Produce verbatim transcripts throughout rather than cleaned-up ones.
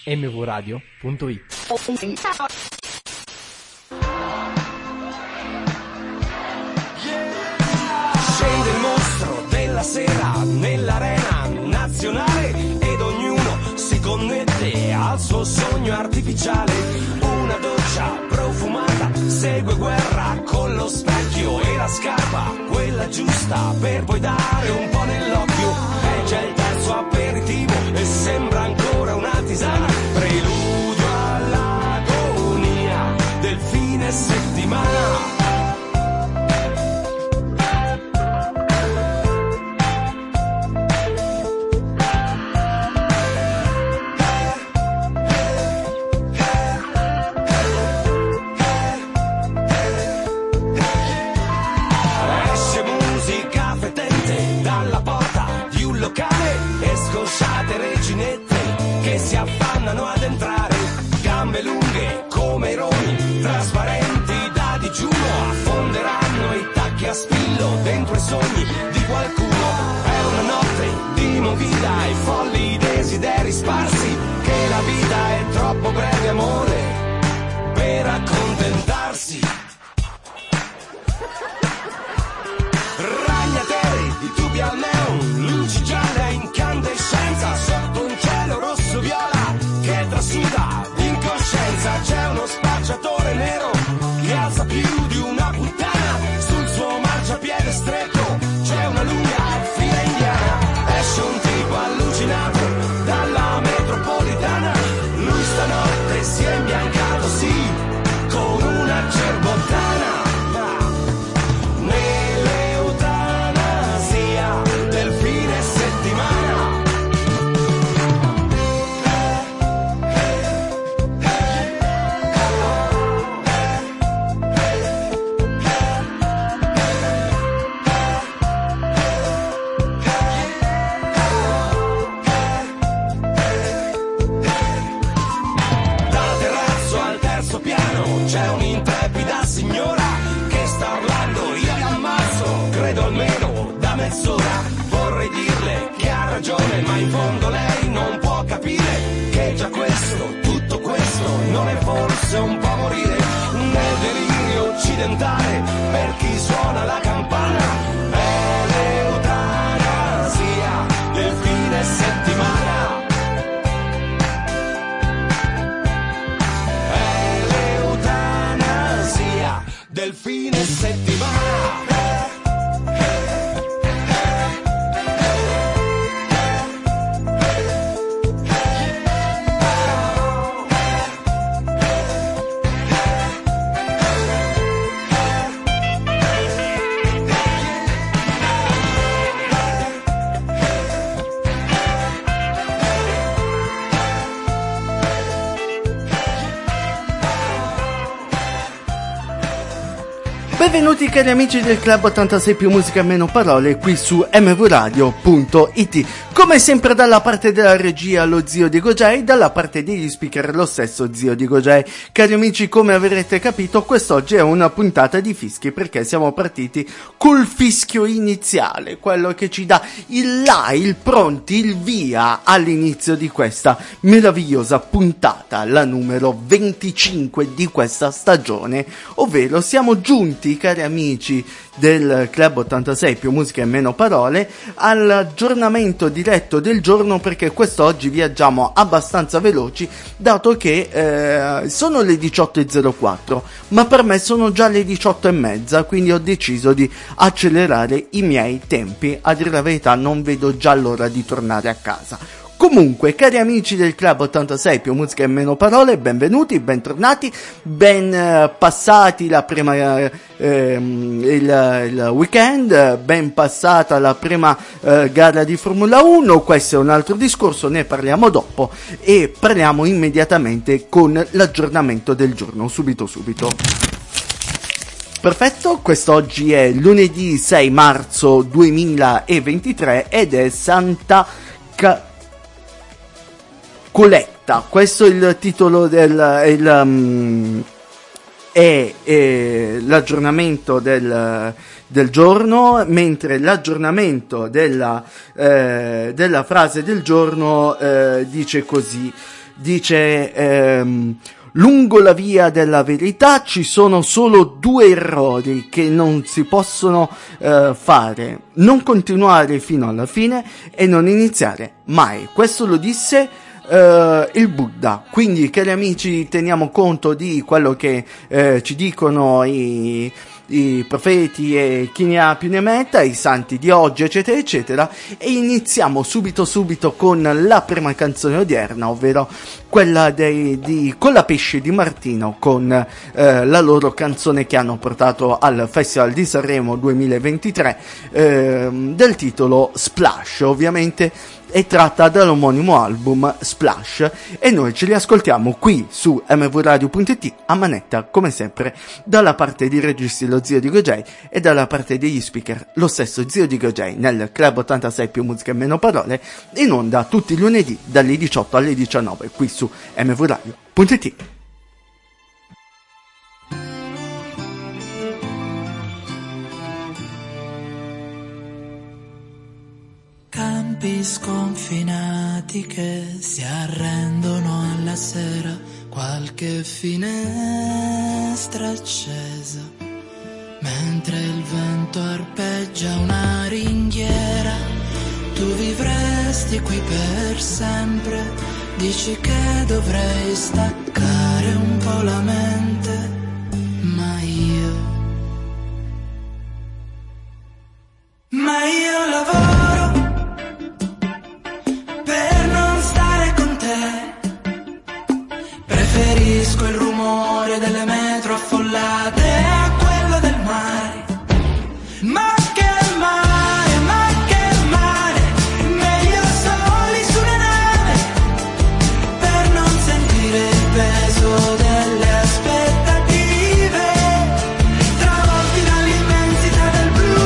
emme vu radio punto it. Scende il mostro della sera nell'arena nazionale ed ognuno si connette al suo sogno artificiale. Una doccia profumata segue guerra con lo specchio e la scarpa, quella giusta per poi dare un po' nell'occhio. E c'è il terzo aperitivo e sembra ancora una tisana, preludio all'agonia del fine settimana. E scosciate reginette che si affannano ad entrare, gambe lunghe come i roni, trasparenti da digiuno, affonderanno i tacchi a spillo dentro i sogni di qualcuno. È una notte di movida e folli desideri sparsi, che la vita è troppo breve, amore, per accontentarsi. Ragnateli di tubi al neon, luci gialle a incandescenza, sotto un cielo rosso viola che trasuda incoscienza. C'è uno spacciatore nero che alza più di una puttana sul suo marciapiede stretto, c'è una lunga fila indiana. Esce un tipo allucinato dalla metropolitana, lui stanotte si è imbiancato, sì, con una cerbottana. C'è un'intrepida signora che sta urlando, io vi ammazzo, credo almeno da mezz'ora. Vorrei dirle che ha ragione, ma in fondo lei non può capire che già questo, tutto questo, non è forse un po' morire nel delirio occidentale per chi suona la campana. È l'eutanasia del fine settimana. Del fine settimana. Benvenuti cari amici del Club ottantasei più musica meno parole qui su emme vu radio punto it. Come sempre dalla parte della regia lo zio di Gojay, dalla parte degli speaker lo stesso zio di Gojay. Cari amici, come avrete capito, quest'oggi è una puntata di fischi perché siamo partiti col fischio iniziale, quello che ci dà il là, il pronti, il via all'inizio di questa meravigliosa puntata, la numero venticinque di questa stagione, ovvero siamo giunti, cari amici del Club ottantasei più musica e meno parole, all'aggiornamento diretto del giorno, perché quest'oggi viaggiamo abbastanza veloci dato che eh, sono le diciotto e zero quattro, ma per me sono già le diciotto e mezza, quindi ho deciso di accelerare i miei tempi. A dire la verità non vedo già l'ora di tornare a casa. Comunque, cari amici del Club ottantasei più musica e meno parole, benvenuti, bentornati, ben eh, passati la prima eh, ehm, il, il weekend, ben passata la prima eh, gara di Formula uno. Questo è un altro discorso, ne parliamo dopo e parliamo immediatamente con l'aggiornamento del giorno, subito subito. Perfetto, quest'oggi è lunedì sei marzo duemilaventitré ed è Santa Ca- Coletta, questo è il titolo del è, il, um, è, è l'aggiornamento del, del giorno, mentre l'aggiornamento della, eh, della frase del giorno eh, dice così: dice ehm, lungo la via della verità ci sono solo due errori che non si possono eh, fare: non continuare fino alla fine e non iniziare mai. Questo lo disse Uh, il Buddha. Quindi, cari amici, teniamo conto di quello che uh, ci dicono i, i profeti e chi ne ha più ne metta, i santi di oggi, eccetera eccetera, e iniziamo subito subito con la prima canzone odierna, ovvero quella dei, di Colapesce di Martino, con uh, la loro canzone che hanno portato al Festival di Sanremo duemilaventitré, uh, del titolo Splash. Ovviamente è tratta dall'omonimo album Splash, e noi ce li ascoltiamo qui su m v radio punto i t, a manetta come sempre dalla parte dei registi lo zio di Gojay e dalla parte degli speaker lo stesso zio di Gojay, nel Club ottantasei più musica e meno parole, in onda tutti i lunedì dalle diciotto alle diciannove qui su m v radio punto i t. Campi sconfinati che si arrendono alla sera, qualche finestra accesa, mentre il vento arpeggia una ringhiera. Tu vivresti qui per sempre, dici che dovrei staccare un po' la mente, ma io, ma io lavoro preferisco il rumore delle metro affollate a quello del mare. Ma che mare, ma che mare, meglio soli su una nave, per non sentire il peso delle aspettative, travolti dall'immensità del blu.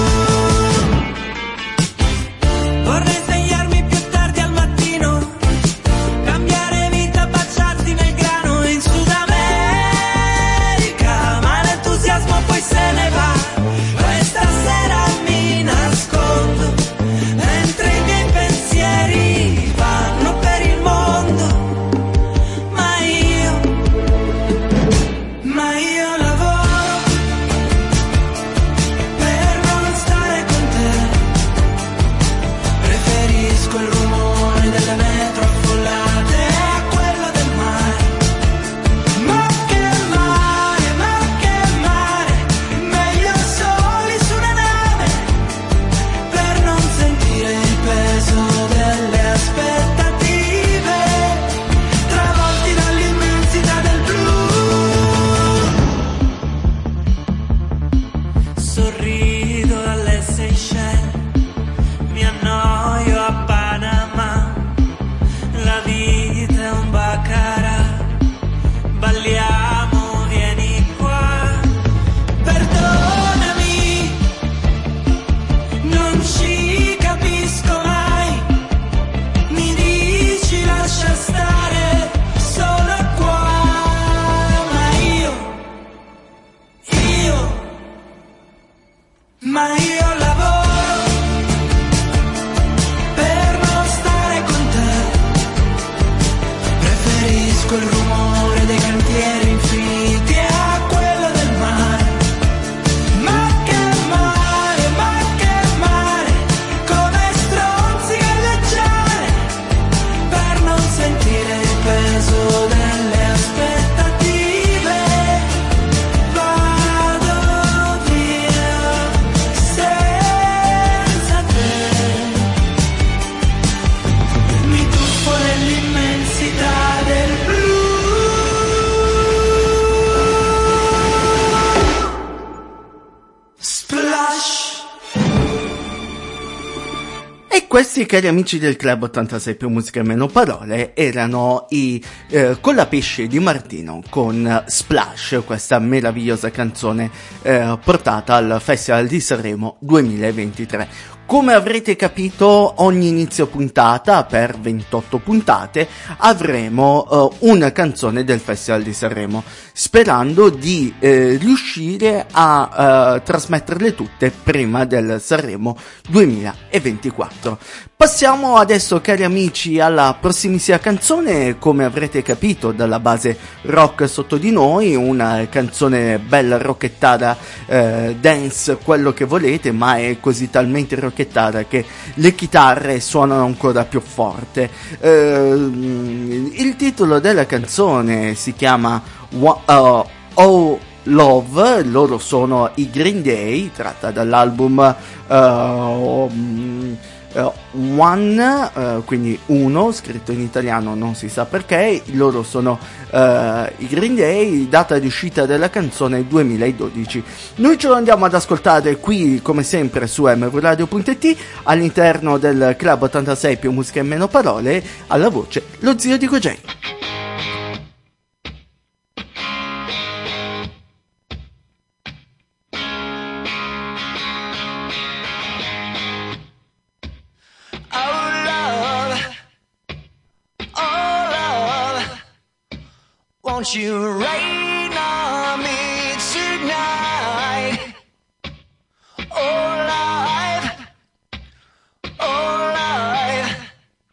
Vorrei svegliarmi più tardi al mattino, cambiare vita, baciarti nel grano in Sud America, ma l'entusiasmo poi se ne va. Questa sera mi nascondo, mentre i miei pensieri vanno per il mondo. Ma io, ma io lavoro per non stare con te. Preferisco il rumore delle metro affollate a quello del mare. Ma che mare, ma che mare, meglio soli su una nave, per non sentire il peso delle aspettative, travolti dall'immensità del blu. Sorrido alle Seychelles, mi annoio a Panama, la vita è un baccarat, balliamo, vieni qua. Perdonami, non ci capisco mai, mi dici lascia stare solo qua. Ma io, io, ma io lavoro per non stare con te. Preferisco il rumore dei cantieri infiniti a quello del mare. Ma che mare, ma che mare, come stronzi galleggiare, per non sentire il peso delle aspettative. Vado via senza te, mi tuffo nell'immensità del blu. Splash. E questi, cari amici del Club ottantasei più musica e meno parole, erano i eh, Colapesce di Martino con Splash, questa meravigliosa canzone eh, portata al Festival di Sanremo duemilaventitré. Come avrete capito, ogni inizio puntata, per ventotto puntate, avremo uh, una canzone del Festival di Sanremo, sperando di eh, riuscire a uh, trasmetterle tutte prima del Sanremo duemilaventiquattro. Passiamo adesso, cari amici, alla prossimissima canzone. Come avrete capito dalla base rock sotto di noi, una canzone bella rockettata, eh, dance, quello che volete, ma è così talmente rockettata che le chitarre suonano ancora più forte. Eh, il titolo della canzone si chiama uh, Oh Love, loro sono i Green Day, tratta dall'album uh, um, Uh, one, uh, quindi uno, scritto in italiano non si sa perché. Loro sono uh, i Green Day, data di uscita della canzone duemiladodici. Noi ce lo andiamo ad ascoltare qui come sempre su m v radio punto i t, all'interno del Club ottantasei più musica e meno parole. Alla voce lo zio di Gojay. Won't you rain on me tonight? Oh, life, oh, life,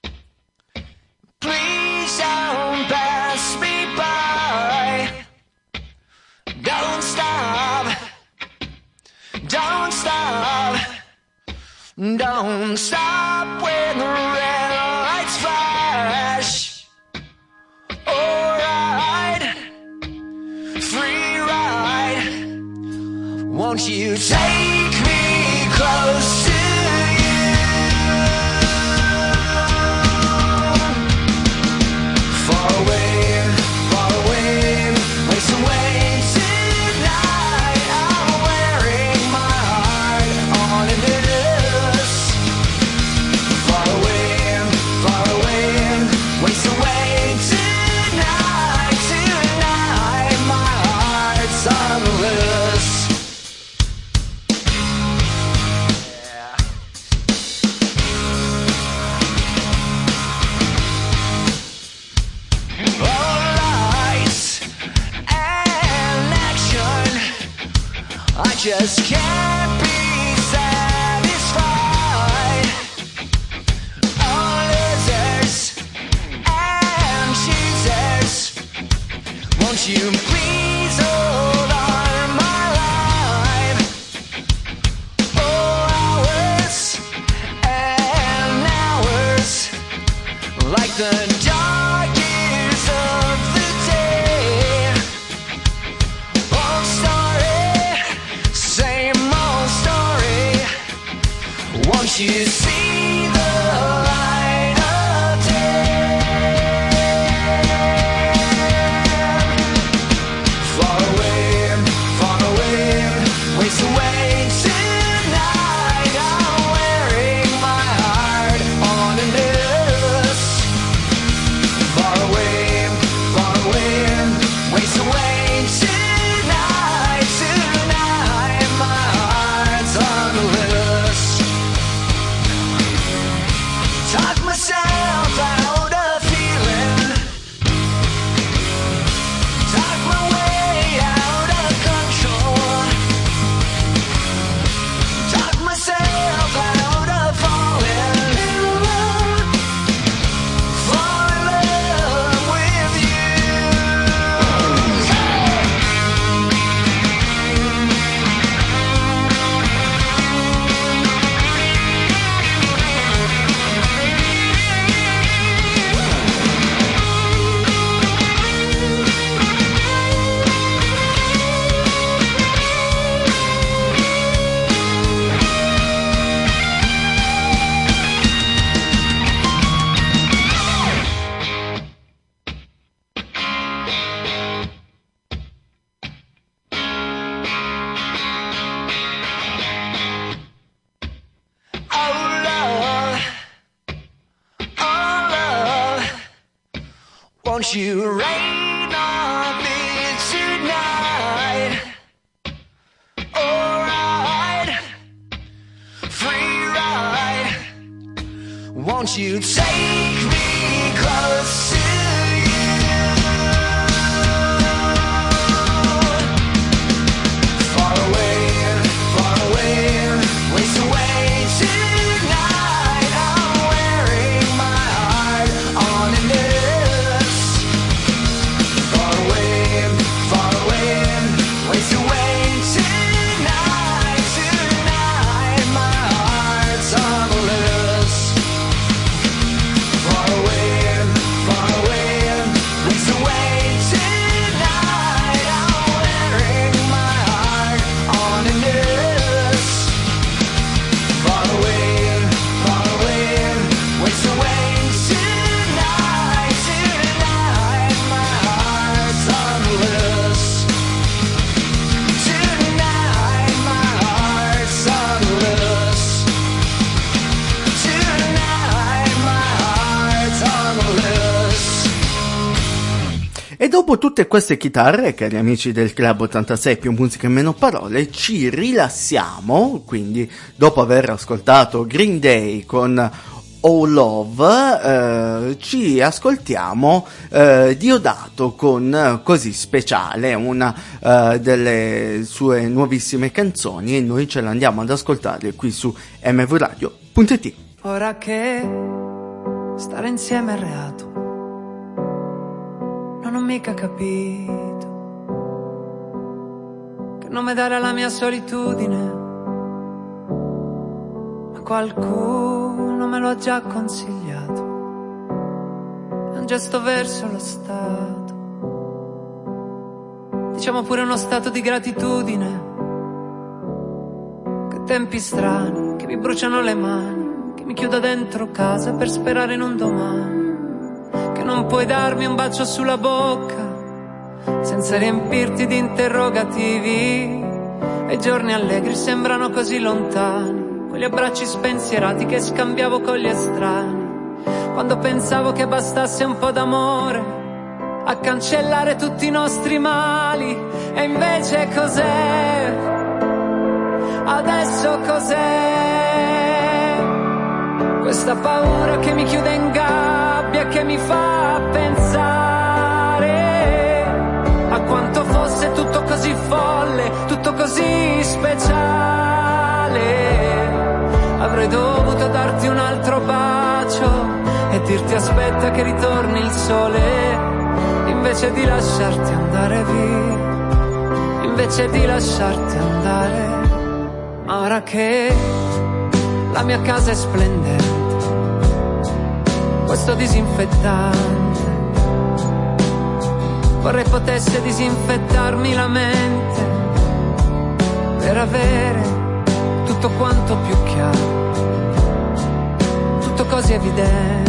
please don't pass me by. Don't stop, don't stop, don't stop when the red lights flash. Won't you take me close to you? Far away, far away, waste away tonight. I'm wearing my heart on a noose. Far away, far away, waste away tonight. Tonight my heart's on the loose. I just can't be satisfied. Oh, losers and choosers, won't you please hold on my life? Oh, hours and hours, like the dark years of the day. Oh, sorry, same old story. Won't you see the light of day? Far away, far away, waste away tonight. I'm wearing my heart on a noose. Far away, far away, waste away tonight. Tonight my heart's on the loose. Talk myself out of feeling, talk my way out of control, talk myself out of falling in love, fall in love with you. Oh, love, oh, love, won't you rain on me tonight? All right, free ride. Won't you take me close to you? Far away, far away, waste away tonight. I'm wearing my heart on a noose. Far away, far away, waste away tonight. Tonight my heart's on a loose. Far away, far away, waste away tonight. I'm wearing my heart on a noose. Far away, far away, waste away tonight. Tonight my heart's on a loose. Tonight my heart's on a loose. Tonight my heart's on a loose. E dopo tutte queste chitarre, cari amici del Club ottantasei più musica e meno parole, ci rilassiamo, quindi dopo aver ascoltato Green Day con Oh Love, eh, ci ascoltiamo eh, Diodato con eh, Così Speciale, una eh, delle sue nuovissime canzoni, e noi ce l'andiamo ad ascoltare qui su m v radio punto i t. Ora che stare insieme è reato, non ho mica capito che nome dare alla mia solitudine, ma qualcuno me lo ha già consigliato. È un gesto verso lo Stato, diciamo pure uno stato di gratitudine. Che tempi strani che mi bruciano le mani, che mi chiudo dentro casa per sperare in un domani, che non puoi darmi un bacio sulla bocca senza riempirti di interrogativi, e i giorni allegri sembrano così lontani, quegli abbracci spensierati che scambiavo con gli estranei, quando pensavo che bastasse un po' d'amore a cancellare tutti i nostri mali. E invece cos'è? Adesso cos'è? Questa paura che mi chiude in gabbia, che mi fa pensare a quanto fosse tutto così folle, tutto così speciale. Avrei dovuto darti un altro bacio e dirti aspetta che ritorni il sole, invece di lasciarti andare via, invece di lasciarti andare. Ma ora che la mia casa è splendente, questo disinfettante vorrei potesse disinfettarmi la mente per avere tutto quanto più chiaro, tutto così evidente,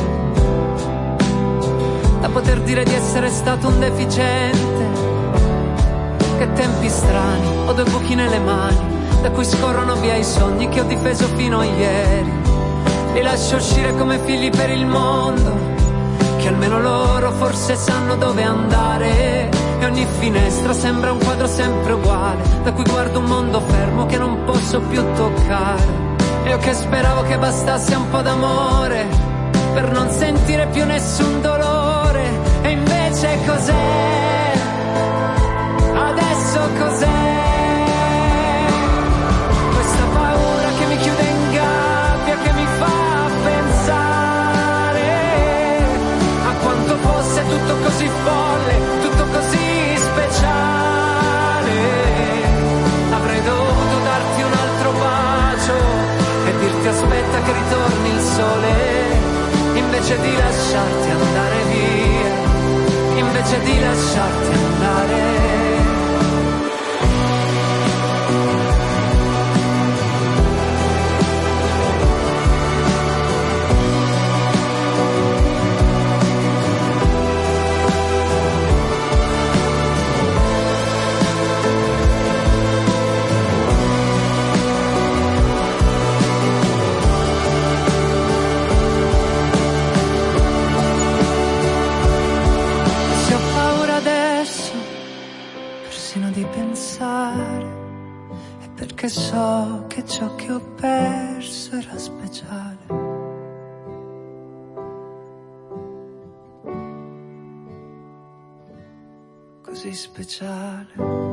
da poter dire di essere stato un deficiente. Che tempi strani, ho due buchi nelle mani da cui scorrono via i sogni che ho difeso fino a ieri. Li lascio uscire come figli per il mondo, che almeno loro forse sanno dove andare. E ogni finestra sembra un quadro sempre uguale, da cui guardo un mondo fermo che non posso più toccare. E io che speravo che bastasse un po' d'amore per non sentire più nessun dolore. E invece cos'è? Adesso cos'è? Questa paura che mi chiude in gabbia, che mi fa pensare a quanto fosse tutto così folle, tutto così speciale. Avrei dovuto darti un altro bacio e dirti aspetta che ritorni il sole, invece di lasciarti andare via, invece di lasciarti andare. così speciale.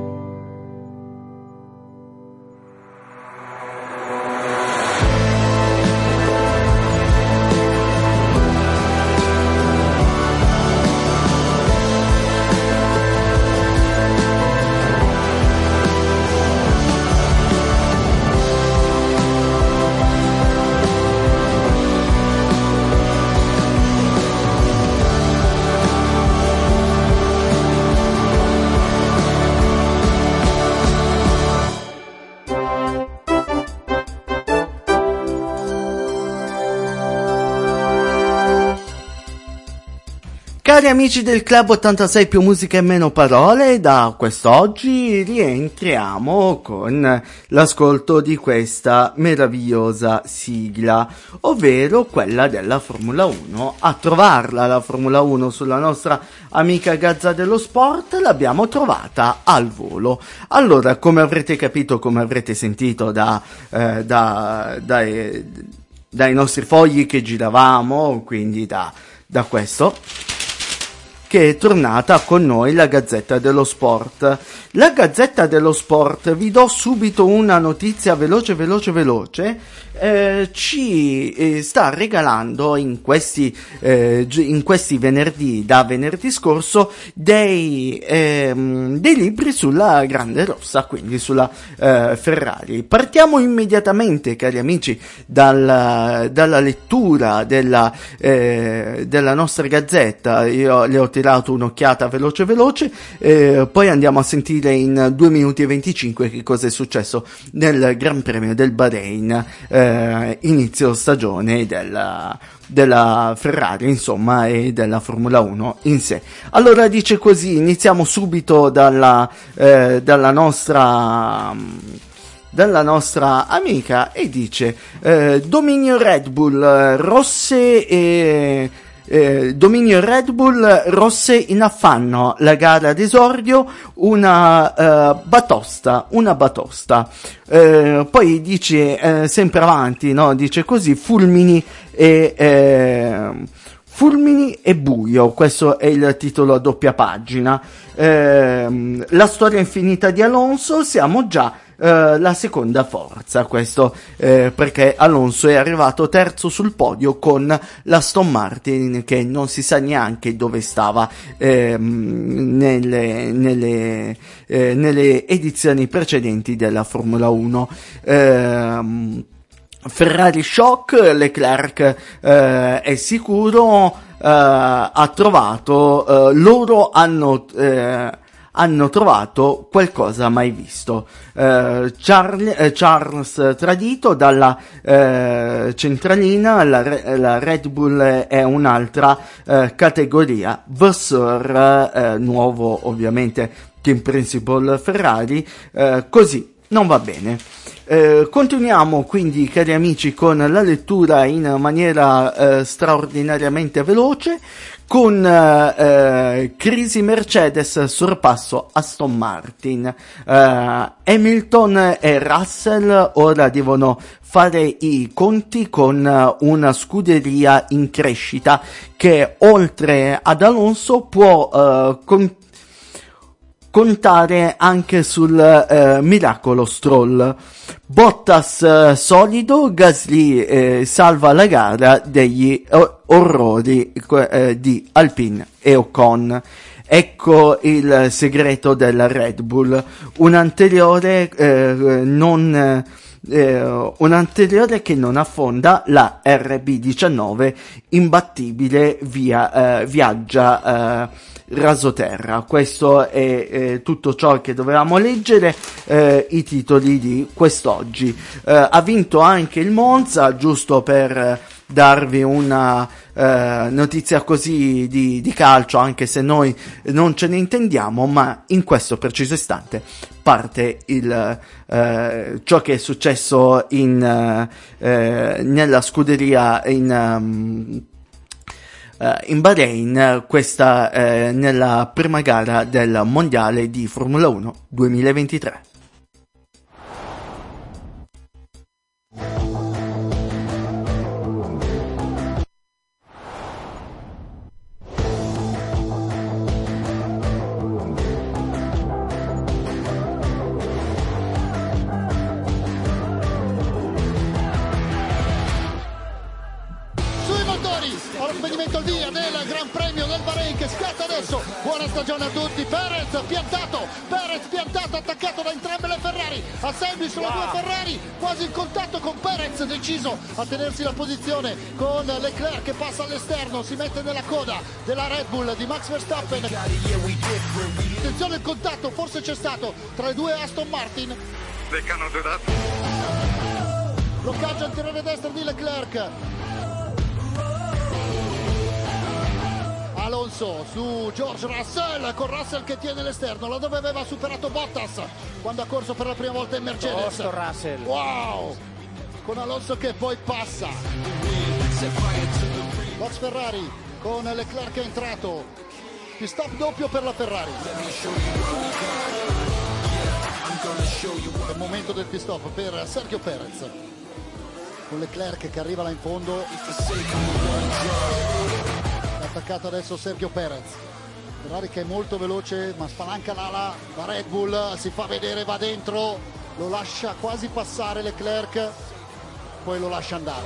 Cari amici del Club ottantasei più musica e meno parole, da quest'oggi rientriamo con l'ascolto di questa meravigliosa sigla, ovvero quella della Formula uno. A trovarla la Formula uno sulla nostra amica Gazza dello Sport l'abbiamo trovata al volo. Allora, come avrete capito, come avrete sentito da, eh, da, dai, dai nostri fogli che giravamo, quindi da, da questo, che è tornata con noi la Gazzetta dello Sport. La Gazzetta dello Sport, vi do subito una notizia veloce, veloce, veloce, eh, ci eh, sta regalando in questi, eh, in questi venerdì, da venerdì scorso, dei, ehm, dei libri sulla Grande Rossa, quindi sulla eh, Ferrari. Partiamo immediatamente, cari amici, dal, dalla lettura della, eh, della nostra Gazzetta. Io le ho tirato un'occhiata veloce veloce, eh, poi andiamo a sentire in due minuti e venticinque che cosa è successo nel Gran Premio del Bahrain, eh, inizio stagione della, della Ferrari, insomma, e della Formula uno in sé. Allora dice così, iniziamo subito dalla, eh, dalla nostra... dalla nostra amica, e dice eh, dominio Red Bull, rosse e Eh, dominio Red Bull, rosse in affanno, la gara d'esordio, una eh, batosta, una batosta. Eh, poi dice, eh, sempre avanti, no? Dice così, fulmini e... Eh, Fulmini e buio, questo è il titolo a doppia pagina. Eh, la storia infinita di Alonso, siamo già eh, la seconda forza, questo eh, perché Alonso è arrivato terzo sul podio con l'Aston Martin, che non si sa neanche dove stava eh, nelle, nelle, eh, nelle edizioni precedenti della Formula uno. Eh, Ferrari shock, Leclerc eh, è sicuro, eh, ha trovato, eh, loro hanno, eh, hanno trovato qualcosa mai visto. Eh, Charlie, eh, Charles tradito dalla eh, centralina, la, la Red Bull è un'altra eh, categoria. Vasseur, eh, nuovo ovviamente team principal Ferrari, eh, così non va bene. Eh, continuiamo quindi, cari amici, con la lettura in maniera eh, straordinariamente veloce, con eh, crisi Mercedes, sorpasso Aston Martin. eh, Hamilton e Russell ora devono fare i conti con una scuderia in crescita che, oltre ad Alonso, può eh, con- contare anche sul eh, miracolo Stroll. Bottas eh, solido, Gasly eh, salva la gara degli o- orrori eh, di Alpine e Ocon. Ecco il segreto della Red Bull. Un anteriore eh, non eh, un anteriore che non affonda, la R B diciannove imbattibile, via eh, viaggia eh, rasoterra. Questo è eh, tutto ciò che dovevamo leggere, eh, i titoli di quest'oggi. Eh, ha vinto anche il Monza, giusto per eh, darvi una eh, notizia così di, di calcio, anche se noi non ce ne intendiamo, ma in questo preciso istante parte il eh, ciò che è successo in eh, nella scuderia in um, Uh, in Bahrain, questa uh, nella prima gara del mondiale di Formula uno duemilaventitré. spettatori allo spegnimento al via del Gran Premio del Bahrain che scatta adesso. Buona stagione a tutti. Perez piantato, Perez piantato, attaccato da entrambe le Ferrari, assembly sulle wow. due Ferrari, quasi in contatto con Perez, deciso a tenersi la posizione con Leclerc che passa all'esterno, si mette nella coda della Red Bull di Max Verstappen. Attenzione il contatto, forse c'è stato tra le due Aston Martin. They cannot do that. Bloccaggio anteriore destra di Leclerc. Alonso su George Russell, con Russell che tiene l'esterno, laddove aveva superato Bottas quando ha corso per la prima volta in Mercedes. Tosto Russell. Wow! Con Alonso che poi passa. Box Ferrari con Leclerc che è entrato. Pit stop doppio per la Ferrari. È il momento del pit stop per Sergio Perez. Con Leclerc che arriva là in fondo. È attaccato adesso Sergio Perez. Ferrari che è molto veloce ma spalanca l'ala. La Red Bull si fa vedere, va dentro, lo lascia quasi passare Leclerc, poi lo lascia andare.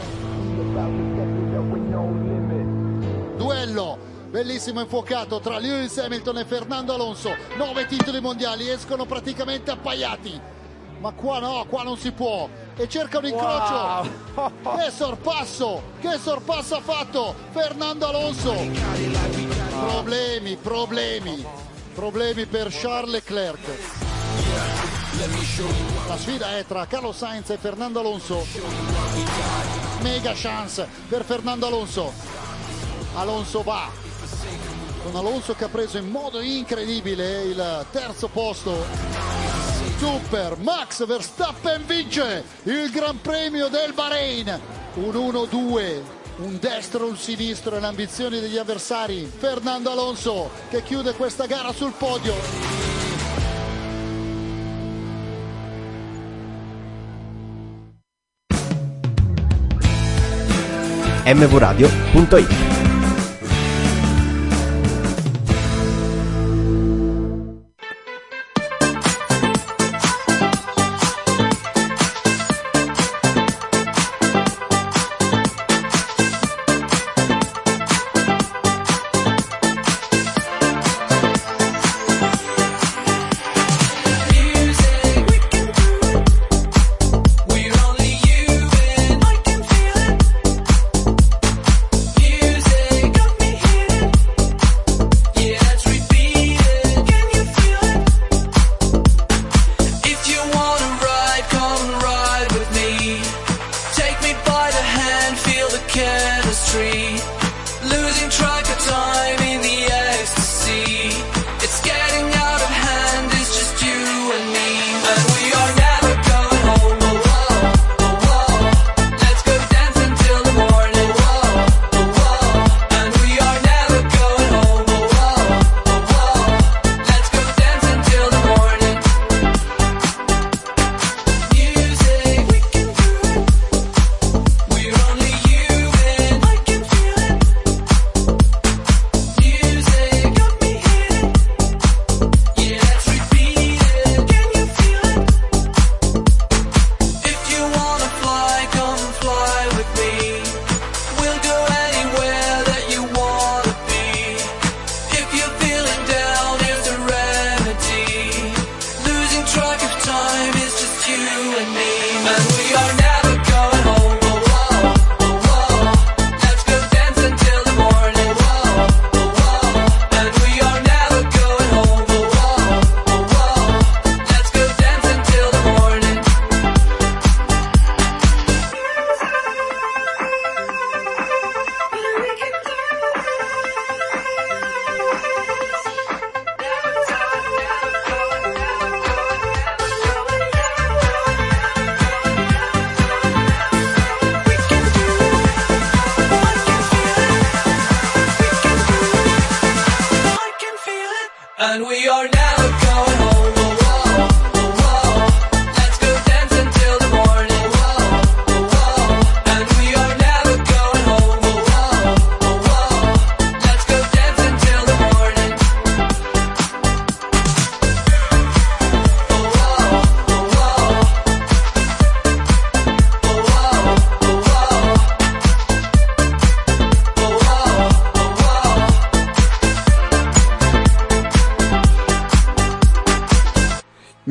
Duello bellissimo infuocato tra Lewis Hamilton e Fernando Alonso. Nove titoli mondiali, escono praticamente appaiati. Ma qua no, qua non si può. E cerca un incrocio. Wow. Che sorpasso, che sorpasso ha fatto Fernando Alonso. Problemi, problemi, problemi per Charles Leclerc. La sfida è tra Carlos Sainz e Fernando Alonso. Mega chance per Fernando Alonso. Alonso va. Con Alonso che ha preso in modo incredibile il terzo posto. Super, Max Verstappen vince il Gran Premio del Bahrain. Un uno due, un destro, un sinistro e le ambizioni degli avversari. Fernando Alonso che chiude questa gara sul podio. M V radio punto it.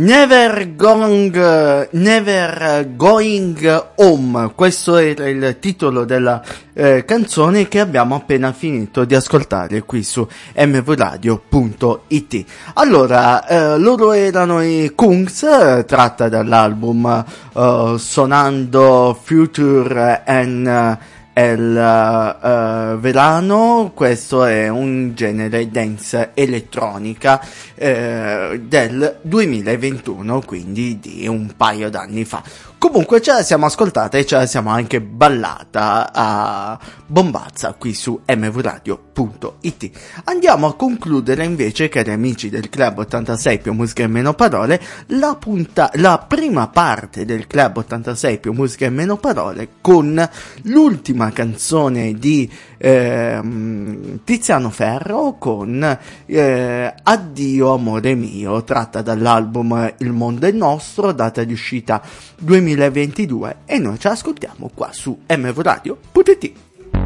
Never Gong, Never Going Home, questo era il titolo della eh, canzone che abbiamo appena finito di ascoltare qui su m v radio punto i t. Allora, eh, loro erano i Kungs, eh, tratta dall'album eh, Sonando Future and El uh, Verano. Questo è un genere dance elettronica eh, del duemilaventuno, quindi di un paio d'anni fa. Comunque ce la siamo ascoltata e ce la siamo anche ballata a bombazza qui su m v radio punto i t. Andiamo a concludere invece, cari amici del Club ottantasei più musica e meno parole, la, punta- la prima parte del Club ottantasei più musica e meno parole con l'ultima canzone di eh, Tiziano Ferro con eh, Addio amore mio, tratta dall'album Il mondo è nostro, data di uscita duemilaventidue, e noi ce l'ascoltiamo qua su m v radio punto i t.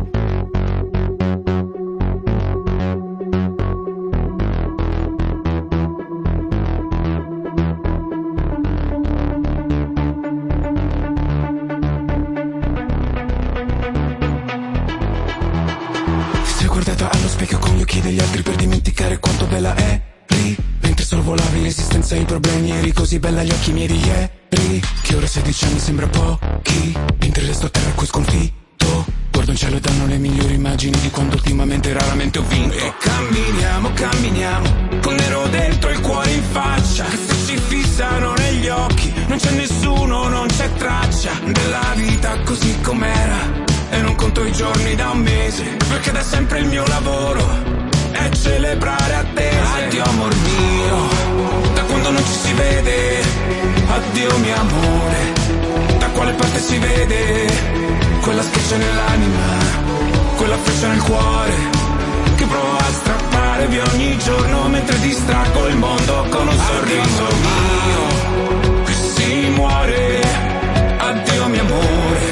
Specchio con gli occhi degli altri per dimenticare quanto bella eri. Mentre sorvolavi l'esistenza e i problemi, eri così bella agli occhi miei di ieri. Che ora sedici anni sembra pochi, mentre resto a terra qui sconfitto. Guardo in cielo e danno le migliori immagini di quando ultimamente raramente ho vinto. E camminiamo, camminiamo, con nero dentro e il cuore in faccia, che se ci fissano negli occhi non c'è nessuno, non c'è traccia della vita così com'era. E non conto i giorni da un mese, perché da sempre il mio lavoro è celebrare attese. Addio amor mio, da quando non ci si vede. Addio mio amore, da quale parte si vede quella schiaccia nell'anima, quella freccia nel cuore, che provo a strappare via ogni giorno mentre distraggo il mondo con un sorriso mio. Che si muore. Addio mio amore,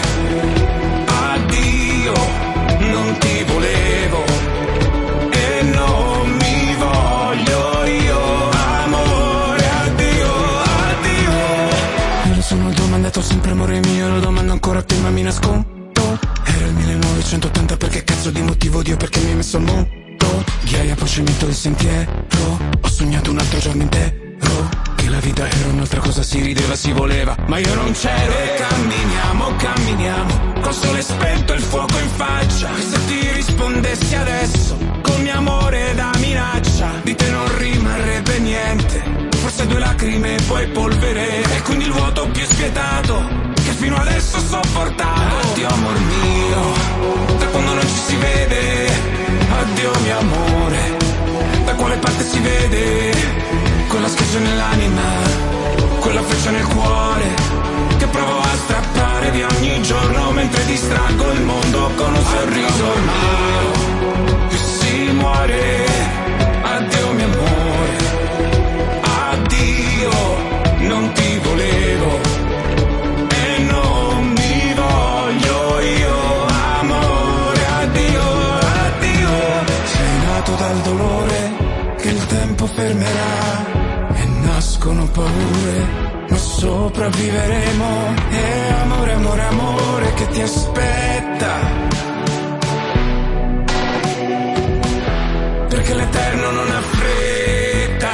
non ti volevo e non mi voglio io, amore, addio, addio. Me lo sono domandato sempre amore mio, lo domando ancora a te ma mi nascondo. Era il millenovecentottanta, perché cazzo di motivo Dio perché mi hai messo al mondo. Ghiaia poi cemento il sentiero, ho sognato un altro giorno intero, che la vita era un'altra cosa, si rideva, si voleva, ma io non c'ero. E camminiamo, camminiamo, col sole spento e il fuoco in faccia, e se ti rispondessi adesso con mio amore da minaccia, di te non rimarrebbe niente, forse due lacrime e poi polvere, e quindi il vuoto più spietato che fino adesso ho sopportato. Addio amor mio, da quando non ci si vede. Addio mio amore, da quale parte si vede quella schiaccia nell'anima, quella freccia nel cuore, che provo a strappare via ogni giorno mentre distraggo il mondo con un sorriso mio. Che si muore. Addio mio amore, addio, non ti volevo e non mi voglio io, amore, addio, addio. Sei nato dal dolore che il tempo fermerà, nascono paure, ma sopravviveremo. E amore, amore, amore che ti aspetta, perché l'eterno non ha fretta.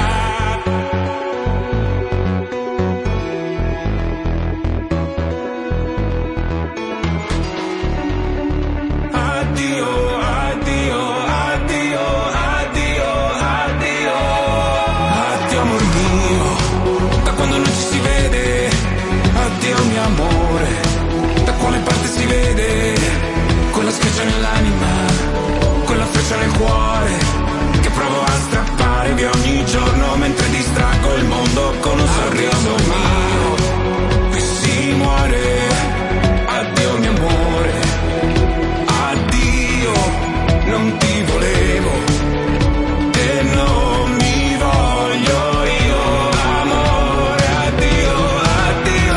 Addio, addio, addio, addio, addio. Addio amor mio, da quando non ci si vede. Addio mio amore, da quale parte si vede quella schiaccia nell'anima, quella freccia nel cuore, che provo a strappare via ogni giorno mentre distraggo il mondo con un sorriso mio. Che si muore. Addio mio amore, addio, non ti volevo e non mi voglio io, amore, addio, addio.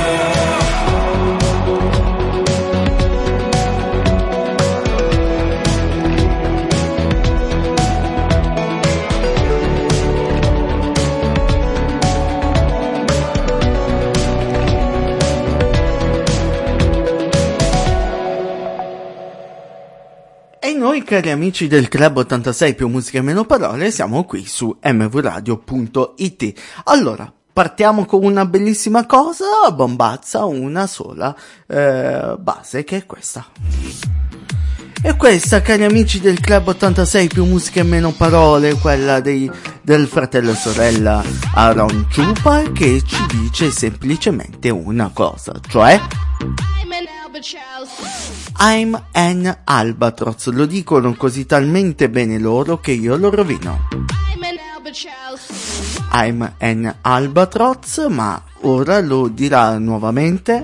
E noi, cari amici del Club ottantasei più musica e meno parole, siamo qui su m v radio punto i t. Allora, partiamo con una bellissima cosa, bombazza, una sola eh, base, che è questa. E questa, cari amici del Club ottantasei più musica e meno parole, quella dei, del fratello e sorella Aaron Ciupa, che ci dice semplicemente una cosa, cioè I'm an albatross. Lo dicono così talmente bene loro che io lo rovino. I'm an albatross, ma ora lo dirà nuovamente.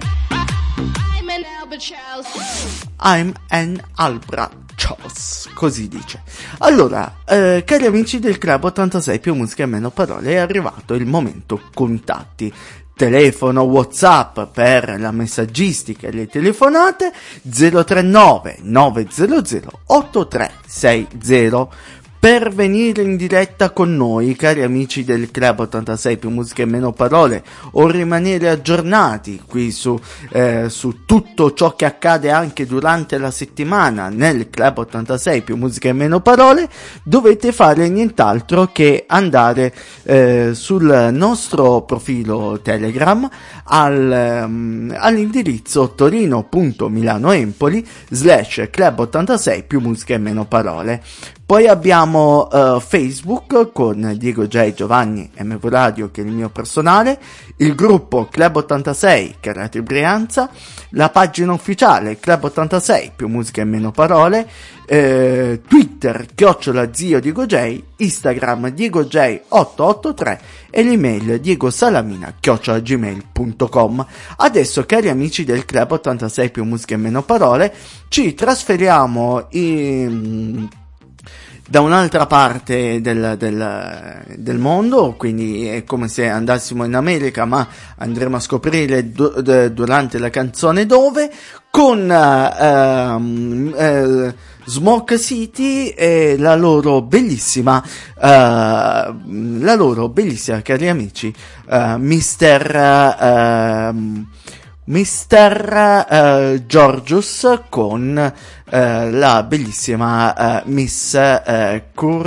I'm an albatross, così dice. Allora, eh, cari amici del Club ottantasei più musica e meno parole, è arrivato il momento contatti. Telefono WhatsApp per la messaggistica e le telefonate zero tre nove nove zero zero otto tre sei zero. Per venire in diretta con noi, cari amici del Club ottantasei più musica e meno parole, o rimanere aggiornati qui su, eh, su tutto ciò che accade anche durante la settimana nel Club ottantasei più musica e meno parole, dovete fare nient'altro che andare eh, sul nostro profilo Telegram al, um, all'indirizzo torino.milanoempoli slash Club ottantasei più musica e meno parole. Poi abbiamo uh, Facebook con Diego J. Giovanni M V Radio, che è il mio personale, il gruppo Club ottantasei Carate Brianza, la pagina ufficiale Club ottantasei più musica e meno parole, eh, Twitter chiocciola zio Diego J, Instagram Diego J otto otto tre e l'email diegosalamina chiocciola gmail punto com. Adesso, cari amici del Club ottantasei più musica e meno parole, ci trasferiamo in... da un'altra parte del, del, del mondo, quindi è come se andassimo in America, ma andremo a scoprire du- d- durante la canzone dove, con uh, um, uh, Smoke City e la loro bellissima, uh, la loro bellissima, cari amici, uh, mister Uh, mister Uh, Georgius con uh, la bellissima uh, Miss uh,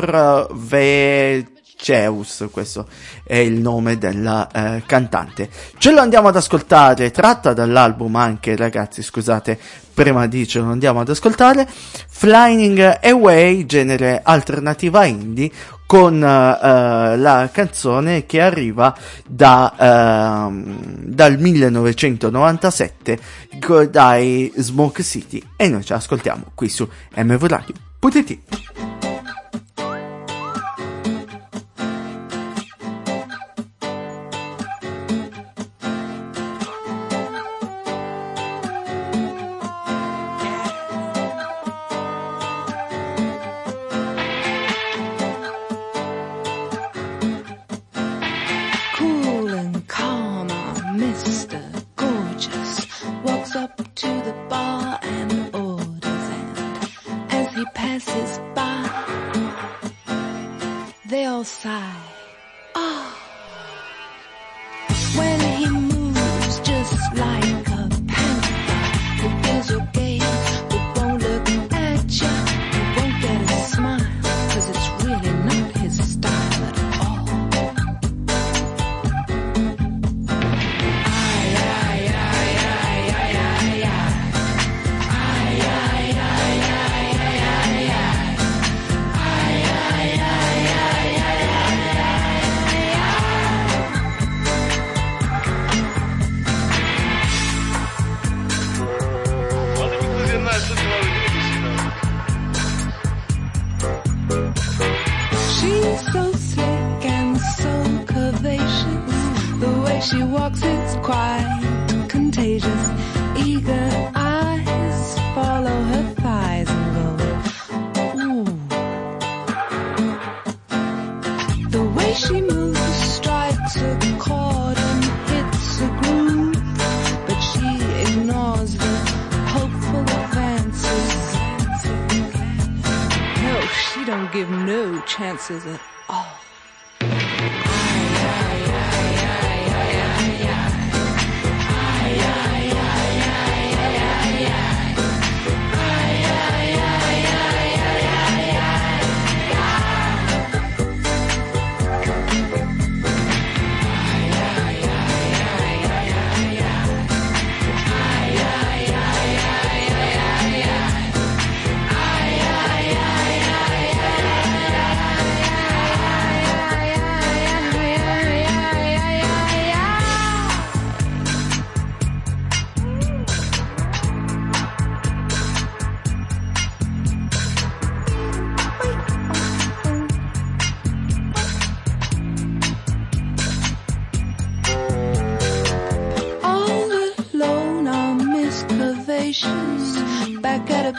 Curveceus, questo è il nome della uh, cantante. Ce lo andiamo ad ascoltare, tratta dall'album anche, ragazzi, scusate, prima di ce lo andiamo ad ascoltare, Flying Away, genere alternativa indie, con uh, la canzone che arriva da, uh, dal millenovecentonovantasette dai Smoke City, e noi ci ascoltiamo qui su m v radio punto i t. Chances at all.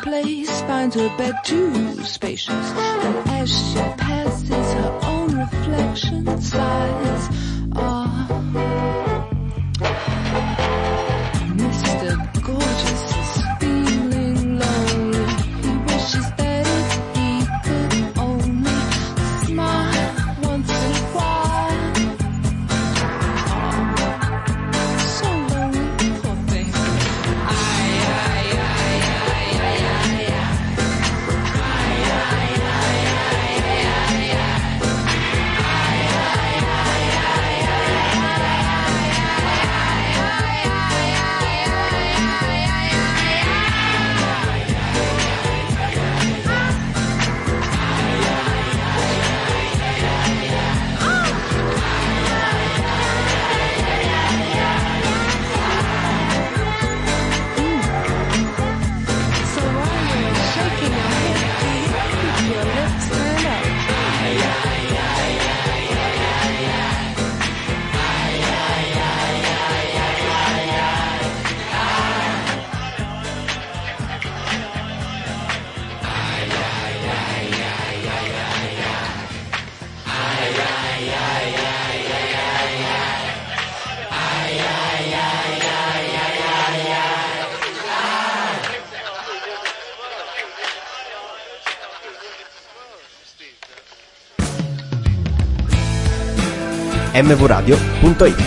place finds her bed too spacious, and as she passes, her own reflection sighs. Ah, Mister Gorgeous is feeling lonely. He wishes that if he could only smile once in a while. So lonely, poor thing. Ay, ay, ay, ay, ay, ay, ay. Ay, ay, ay, ay, ay, ay, ay. So while you're shaking your head, keep your lips turned up. M V radio punto it.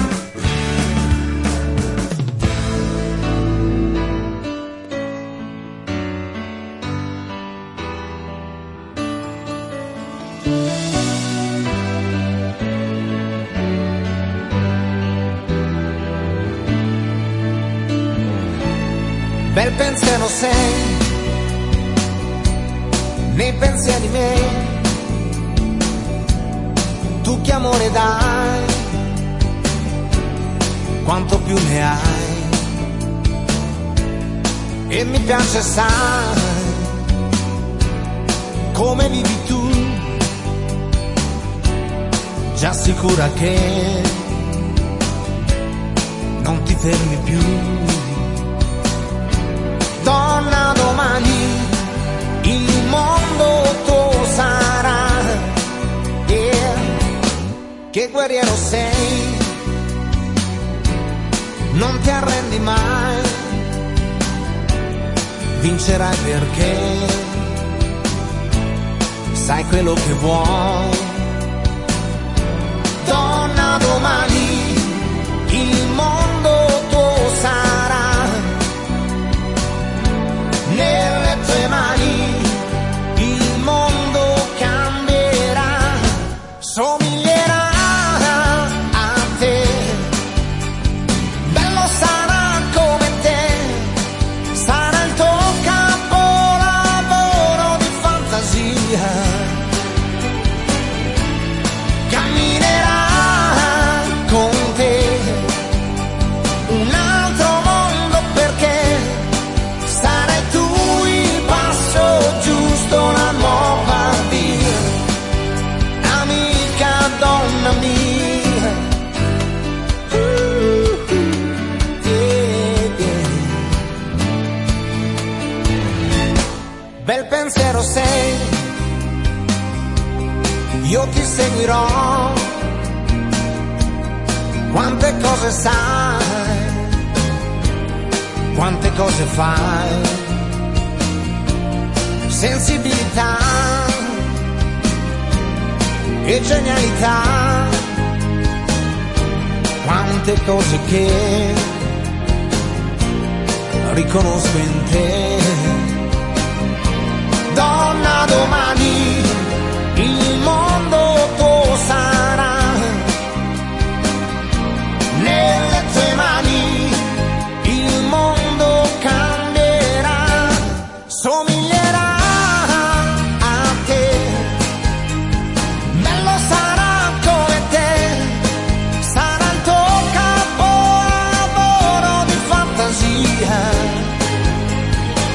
Bel pensiero sei, nei pensieri miei, tu che amore dai, quanto più ne hai, e mi piace sai, come vivi tu, già sicura che non ti fermi più. Donna, domani il mondo tuo sarà, yeah. Che guerriero sei, non ti arrendi mai, vincerai perché sai quello che vuoi. Donna, domani il mondo tuo sarà, nelle tue mani il mondo cambierà, somiglierà a te, bello sarà come te, sarà il tuo capolavoro di fantasia, camminerà con te un altro mondo perché sarai tu il passo giusto, una nuova via, amica, donna mia. Uh, yeah, yeah. Bel pensiero sei, io ti seguirò, quante cose sai, quante cose fai, sensibilità e genialità, quante cose che riconosco in te. Donna, domani il mondo tuo sarà, nelle tue mani il mondo cambierà, somiglierà a te, bello sarà come te, sarà il tuo capolavoro di fantasia,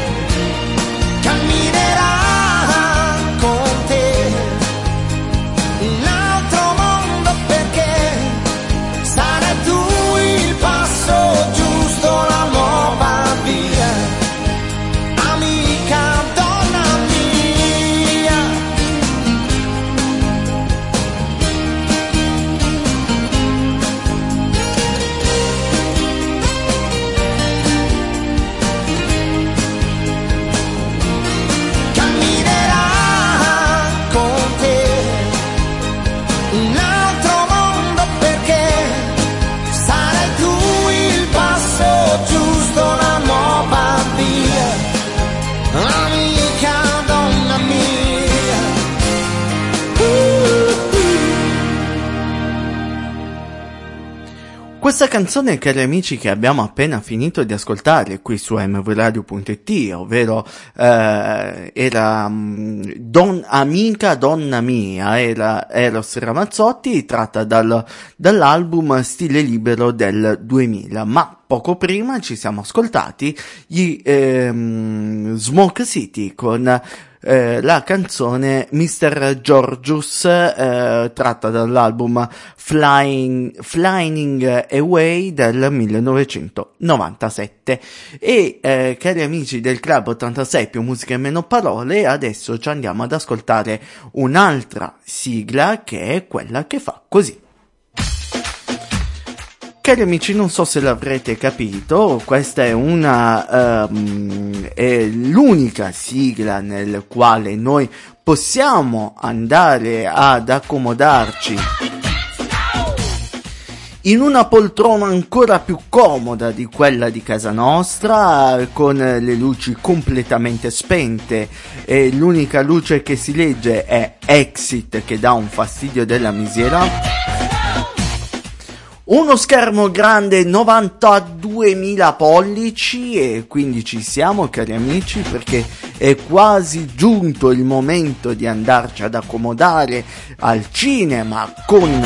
questa canzone, cari amici, che abbiamo appena finito di ascoltare qui su m v radio punto i t, ovvero eh, era mh, Don, Amica Donna Mia, era Eros Ramazzotti, tratta dal, dall'album Stile Libero del duemila, ma poco prima ci siamo ascoltati gli ehm, Smoke City con Eh, la canzone mister Georgius, eh, tratta dall'album Flying, Flying Away del millenovecentonovantasette. E eh, cari amici del Club ottantasei più musica e meno parole, adesso ci andiamo ad ascoltare un'altra sigla che è quella che fa così. Cari amici, non so se l'avrete capito, questa è una um, è l'unica sigla nel quale noi possiamo andare ad accomodarci in una poltrona ancora più comoda di quella di casa nostra, con le luci completamente spente, e l'unica luce che si legge è Exit, che dà un fastidio della misera. Uno schermo grande novantaduemila pollici, e quindi ci siamo, cari amici, perché è quasi giunto il momento di andarci ad accomodare al cinema con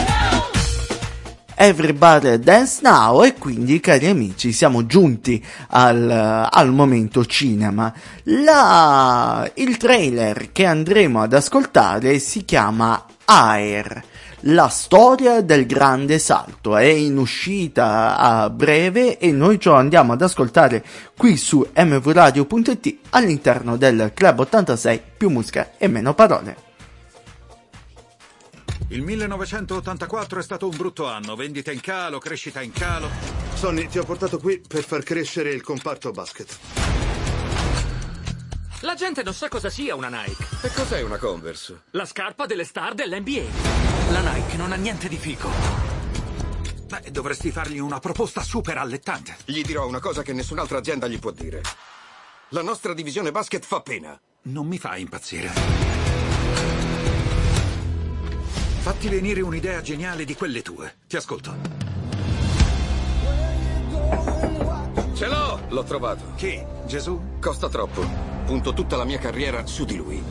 Everybody Dance Now. E quindi, cari amici, siamo giunti al, al momento cinema. La, il trailer che andremo ad ascoltare si chiama Air, la storia del grande salto. È in uscita a breve e noi ce lo andiamo ad ascoltare qui su m v radio punto i t all'interno del Club ottantasei più musica e meno parole. Il millenovecentottantaquattro è stato un brutto anno, vendite in calo, crescita in calo. Sonny, ti ho portato qui per far crescere il comparto basket. La gente non sa cosa sia una Nike. E cos'è una Converse? La scarpa delle star dell'N B A. La Nike non ha niente di fico. Beh, dovresti fargli una proposta super allettante. Gli dirò una cosa che nessun'altra azienda gli può dire. La nostra divisione basket fa pena. Non mi fa impazzire. Fatti venire un'idea geniale di quelle tue. Ti ascolto. Ce l'ho! L'ho trovato. Chi? Gesù? Costa troppo. Punto tutta la mia carriera su di lui.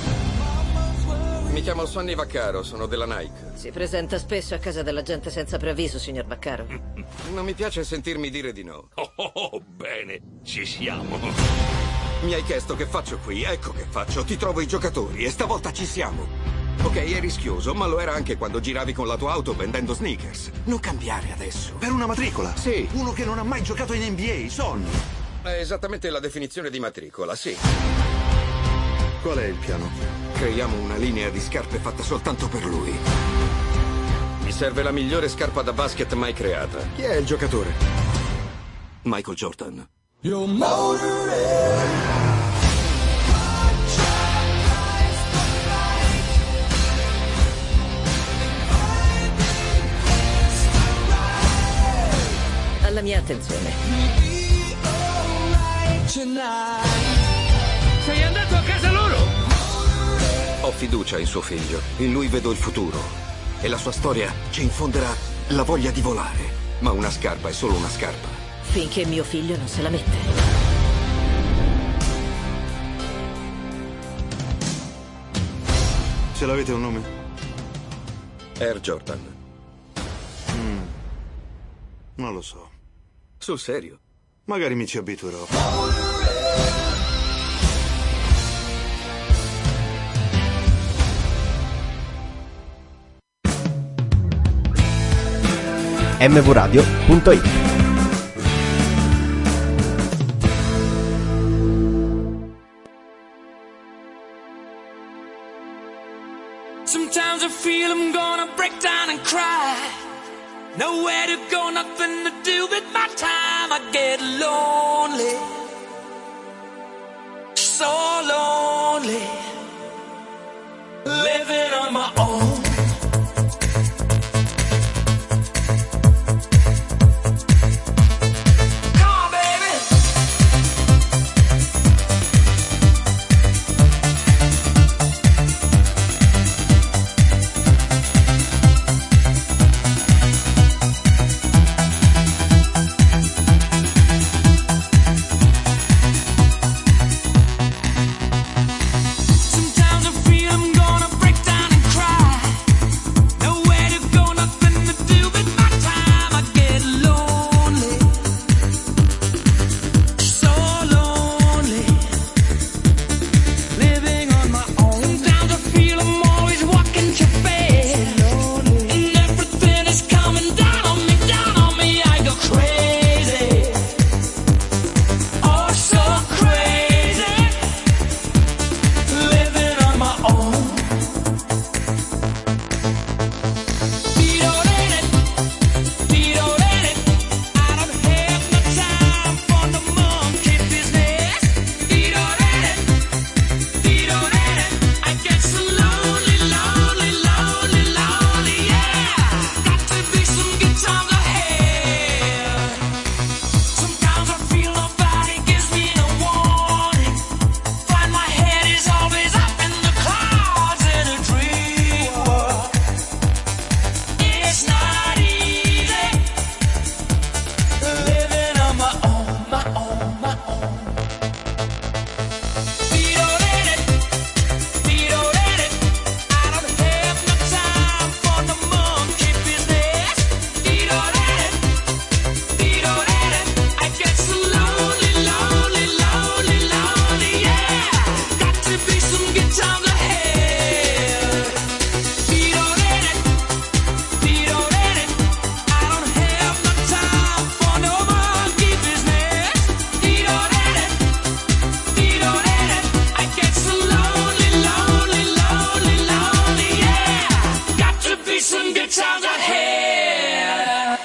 Mi chiamo Sonny Vaccaro, sono della Nike. Si presenta spesso a casa della gente senza preavviso, signor Vaccaro. Non mi piace sentirmi dire di no. Oh, oh, oh, bene, ci siamo. Mi hai chiesto che faccio qui, ecco che faccio. Ti trovo i giocatori e stavolta ci siamo. Ok, è rischioso, ma lo era anche quando giravi con la tua auto vendendo sneakers. Non cambiare adesso. Per una matricola? Sì. Uno che non ha mai giocato in N B A, Sonny. È esattamente la definizione di matricola, sì. Qual è il piano? Creiamo una linea di scarpe fatta soltanto per lui. Mi serve la migliore scarpa da basket mai creata. Chi è il giocatore? Michael Jordan. Your motor alla mia attenzione. Sei andato a casa loro? Ho fiducia in suo figlio. In lui vedo il futuro. E la sua storia ci infonderà la voglia di volare. Ma una scarpa è solo una scarpa. Finché mio figlio non se la mette. Ce l'avete un nome? Air Jordan. Mm. Non lo so. Sul serio? Magari mi ci abituerò. m v radio punto i t. Sometimes I feel I'm gonna break down and cry. Nowhere to go, nothing to do with my time. I get lonely, so lonely, living on my own. times ahead. Dee-do-dee-dee, dee-do-dee-dee. I don't have no time for no monkey business. Dee-do-dee-dee, dee-do-dee-dee. I get so lonely, lonely, lonely, lonely, yeah. Got to be some good times ahead.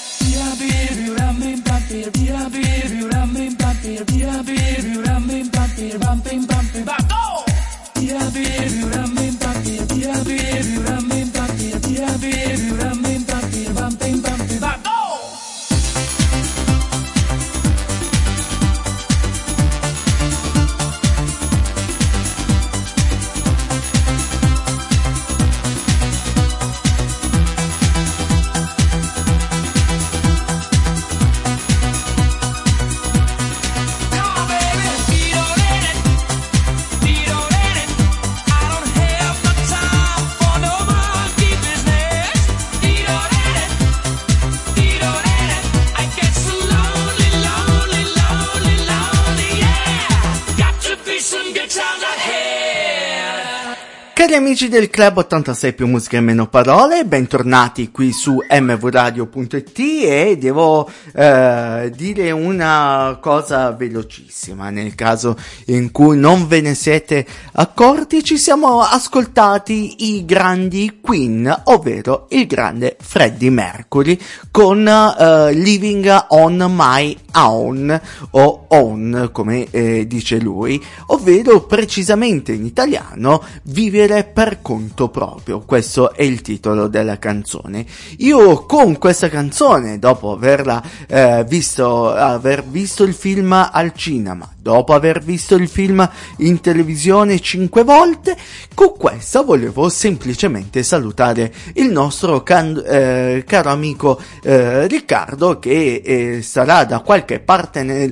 Cari amici del Club ottantasei più musica e meno parole, bentornati qui su m v radio punto i t e devo eh, dire una cosa velocissima. Nel caso in cui non ve ne siete accorti, ci siamo ascoltati i grandi Queen, ovvero il grande Freddie Mercury con eh, Living on My Own, o Own come eh, dice lui, ovvero precisamente in italiano vivere per conto proprio. Questo è il titolo della canzone. Io con questa canzone, dopo averla eh, visto, aver visto il film al cinema, dopo aver visto il film in televisione cinque volte, con questa volevo semplicemente salutare il nostro can- eh, caro amico eh, Riccardo, che eh, sarà da qualche parte nel,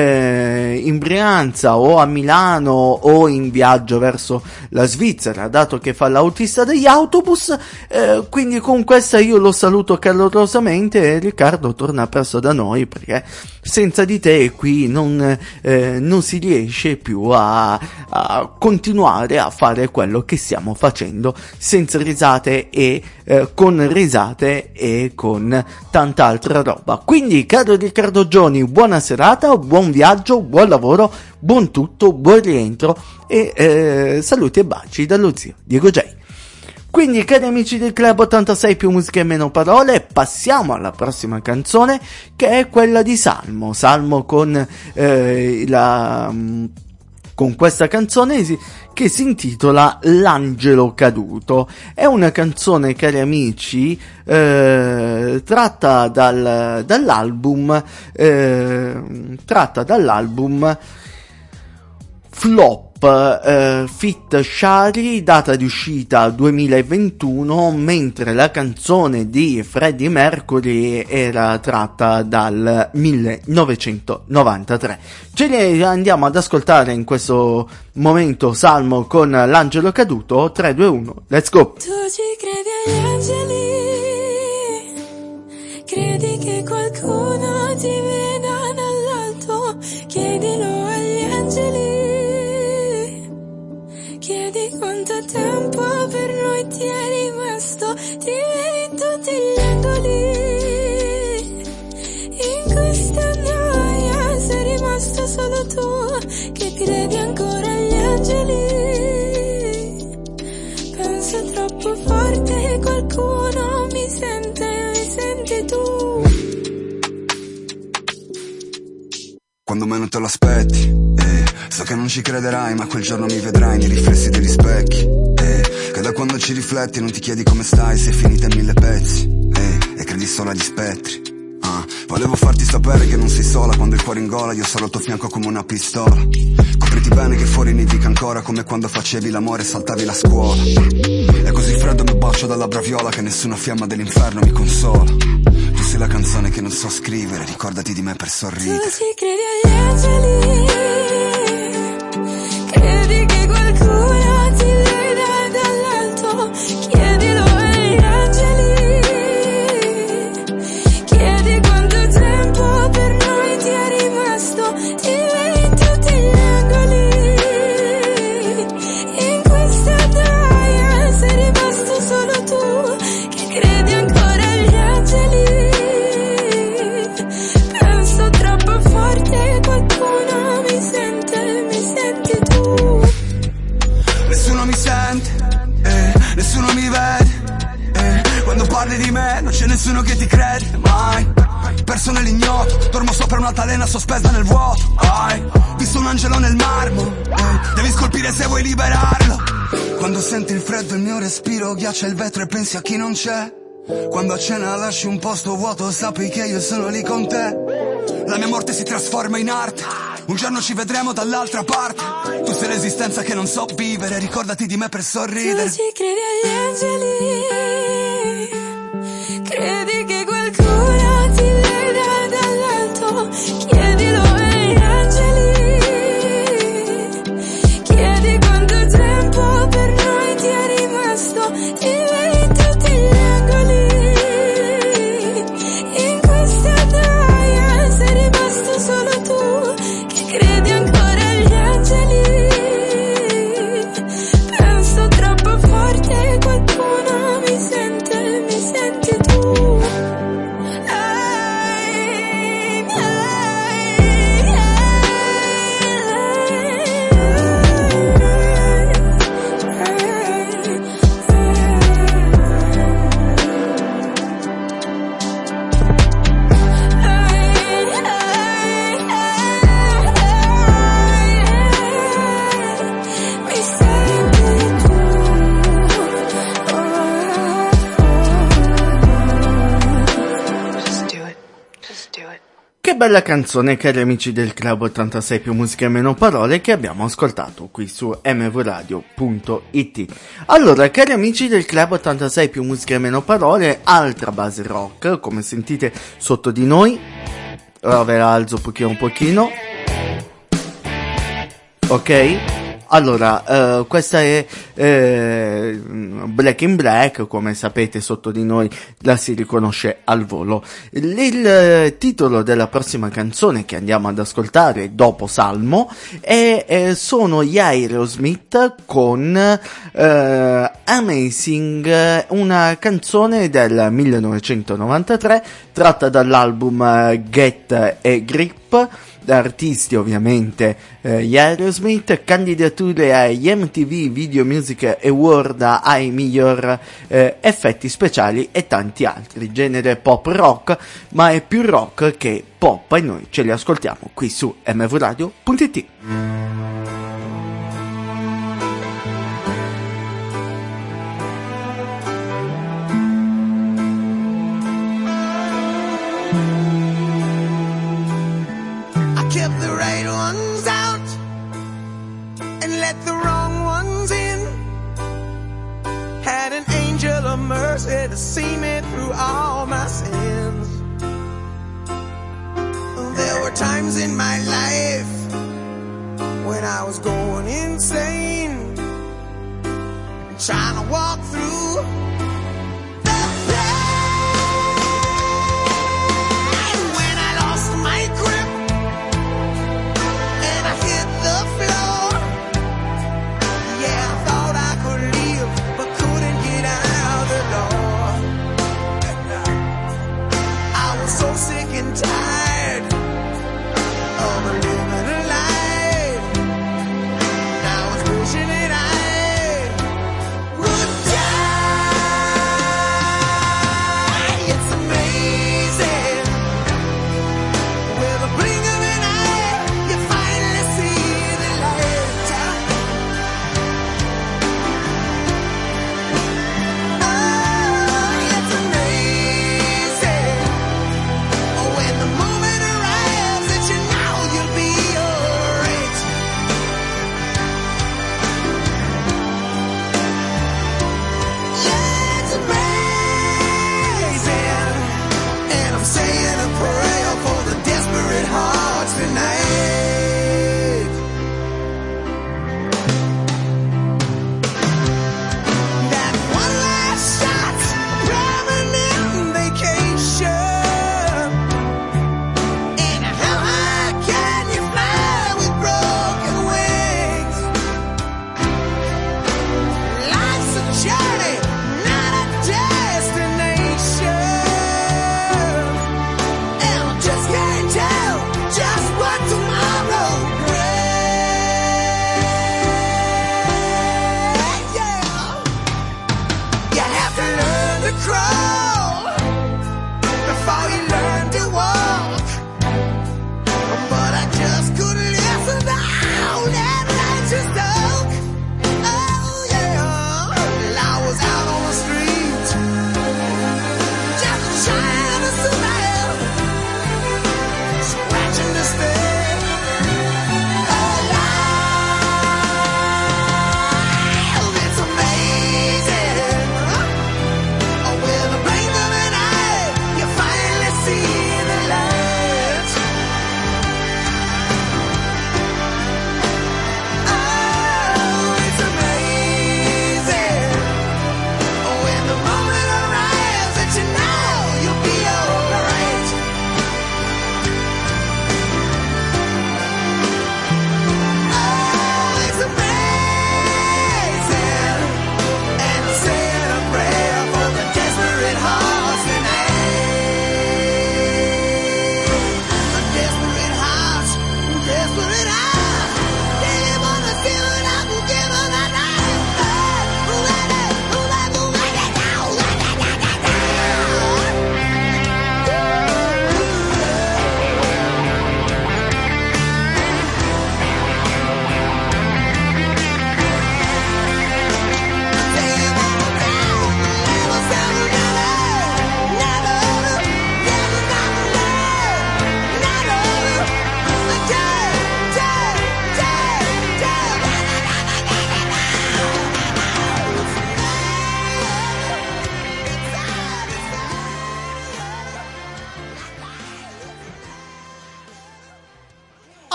eh, in Brianza o a Milano o in viaggio verso la Svizzera, dato che fa l'autista degli autobus, eh, quindi con questa io lo saluto calorosamente e Riccardo torna presto da noi, perché senza di te qui non, eh, non si riesce più a, a continuare a fare quello che stiamo facendo, senza risate e eh, con risate e con tanta altra roba. Quindi caro Riccardo Gioni, buona serata, buon viaggio, buon lavoro, buon tutto, buon rientro e eh, saluti e baci dallo zio Diego J. Quindi cari amici del Club ottantasei più musica e meno parole, passiamo alla prossima canzone, che è quella di Salmo. Salmo con eh, la con questa canzone che si intitola L'angelo caduto. È una canzone, cari amici, eh, tratta dal dall'album eh, tratta dall'album Flop Uh, Fit Shari, data di uscita duemilaventuno, mentre la canzone di Freddie Mercury era tratta dal millenovecentonovantatré. Ce ne andiamo ad ascoltare in questo momento Salmo con L'angelo caduto. Tre, due, uno, let's go. Tu ci credi agli angeli? Credi che qualcuno ti veda dall'alto? Chiedilo agli angeli. Chiedi quanto tempo per noi ti è rimasto, ti vedi in tutti gli angoli. In questa noia sei rimasto solo tu, che credi ancora agli angeli. Penso troppo forte che qualcuno mi sente, mi senti tu. Quando meno te lo aspetti, eh, so che non ci crederai, ma quel giorno mi vedrai nei riflessi degli specchi, eh, che da quando ci rifletti non ti chiedi come stai, sei finita in mille pezzi, eh, e credi solo agli spettri. Ah, volevo farti sapere che non sei sola, quando il cuore in gola io sarò al tuo fianco come una pistola. Copriti bene che fuori nevica ancora, come quando facevi l'amore e saltavi la scuola. È così freddo mi bacio dalla braviola che nessuna fiamma dell'inferno mi consola. Tu sei la canzone che non so scrivere, ricordati di me per sorridere. Tu ci credi agli angeli, credi che qualcuno ti veda dall'alto, chiedilo agli angeli, chiedi quanto tempo per noi ti è rimasto, ti vedi in tutti gli angoli, in rivedi. eh, Quando parli di me non c'è nessuno che ti crede mai. Perso nell'ignoto, dormo sopra un'altalena sospesa nel vuoto. Hai visto un angelo nel marmo, eh, devi scolpire se vuoi liberarlo. Quando senti il freddo il mio respiro ghiaccia il vetro e pensi a chi non c'è. Quando a cena lasci un posto vuoto sappi che io sono lì con te. La mia morte si trasforma in arte, un giorno ci vedremo dall'altra parte. Tu sei l'esistenza che non so vivere, ricordati di me per sorridere. Tu ci credi agli angeli, credi che qualcuno ti veda dall'alto, chiedilo agli angeli, chiedi quanto tempo per noi ti è rimasto, ti vedi in tutti gli angoli, in questa noia sei rimasto solo tu, che credi ancora agli angeli, penso troppo forte, qualcuno mi sente, mi senti tu. Che bella canzone, cari amici del Club ottantasei più musica e meno parole, che abbiamo ascoltato qui su m v radio punto i t. Allora, cari amici del Club ottantasei più musica e meno parole, altra base rock, come sentite sotto di noi. Ora ve la alzo un pochino un pochino. Ok? Allora, uh, questa è uh, Black in Black, come sapete sotto di noi la si riconosce al volo. Il, il uh, titolo della prossima canzone che andiamo ad ascoltare dopo Salmo è, eh, sono gli Aerosmith con uh, Amazing, una canzone del millenovecentonovantatré tratta dall'album uh, Get a Grip. Artisti ovviamente eh, gli Aerosmith, candidature agli M T V Video Music Award ai miglior eh, effetti speciali e tanti altri. Genere pop rock, ma è più rock che pop, e noi ce li ascoltiamo qui su m v radio punto i t. Kept the right ones out and let the wrong ones in. Had an angel of mercy to see me through all my sins. There were times in my life when I was going insane, trying to walk through the pain. When I lost my grip and I hit the floor, yeah, I thought I could leave, but couldn't get out the door. I was so sick and tired of living a lie. Now I was wishing that I would die.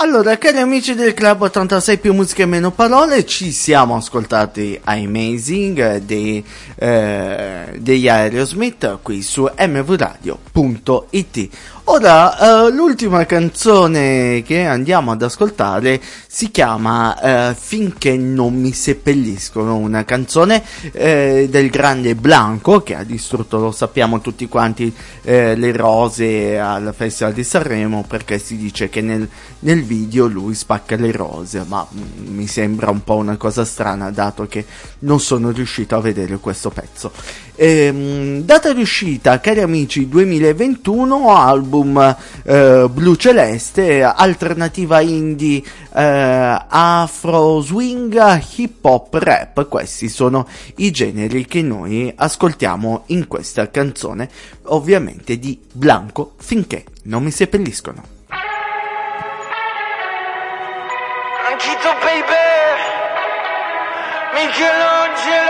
Allora, cari amici del Club ottantasei più musica e meno parole, ci siamo ascoltati Amazing dei, eh, degli Aerosmith qui su m v radio punto i t. Ora, uh, l'ultima canzone che andiamo ad ascoltare si chiama uh, Finché non mi seppelliscono, una canzone uh, del grande Blanco, che ha distrutto, lo sappiamo tutti quanti, uh, le rose al Festival di Sanremo, perché si dice che nel, nel video lui spacca le rose, ma mm, mi sembra un po' una cosa strana, dato che non sono riuscito a vedere questo pezzo. Ehm, data d'uscita, cari amici, duemilaventuno, album eh, Blu Celeste, alternativa indie, eh, afro swing, hip hop, rap. Questi sono i generi che noi ascoltiamo in questa canzone, ovviamente di Blanco, Finché non mi seppelliscono. Anchito baby, Michelangelo,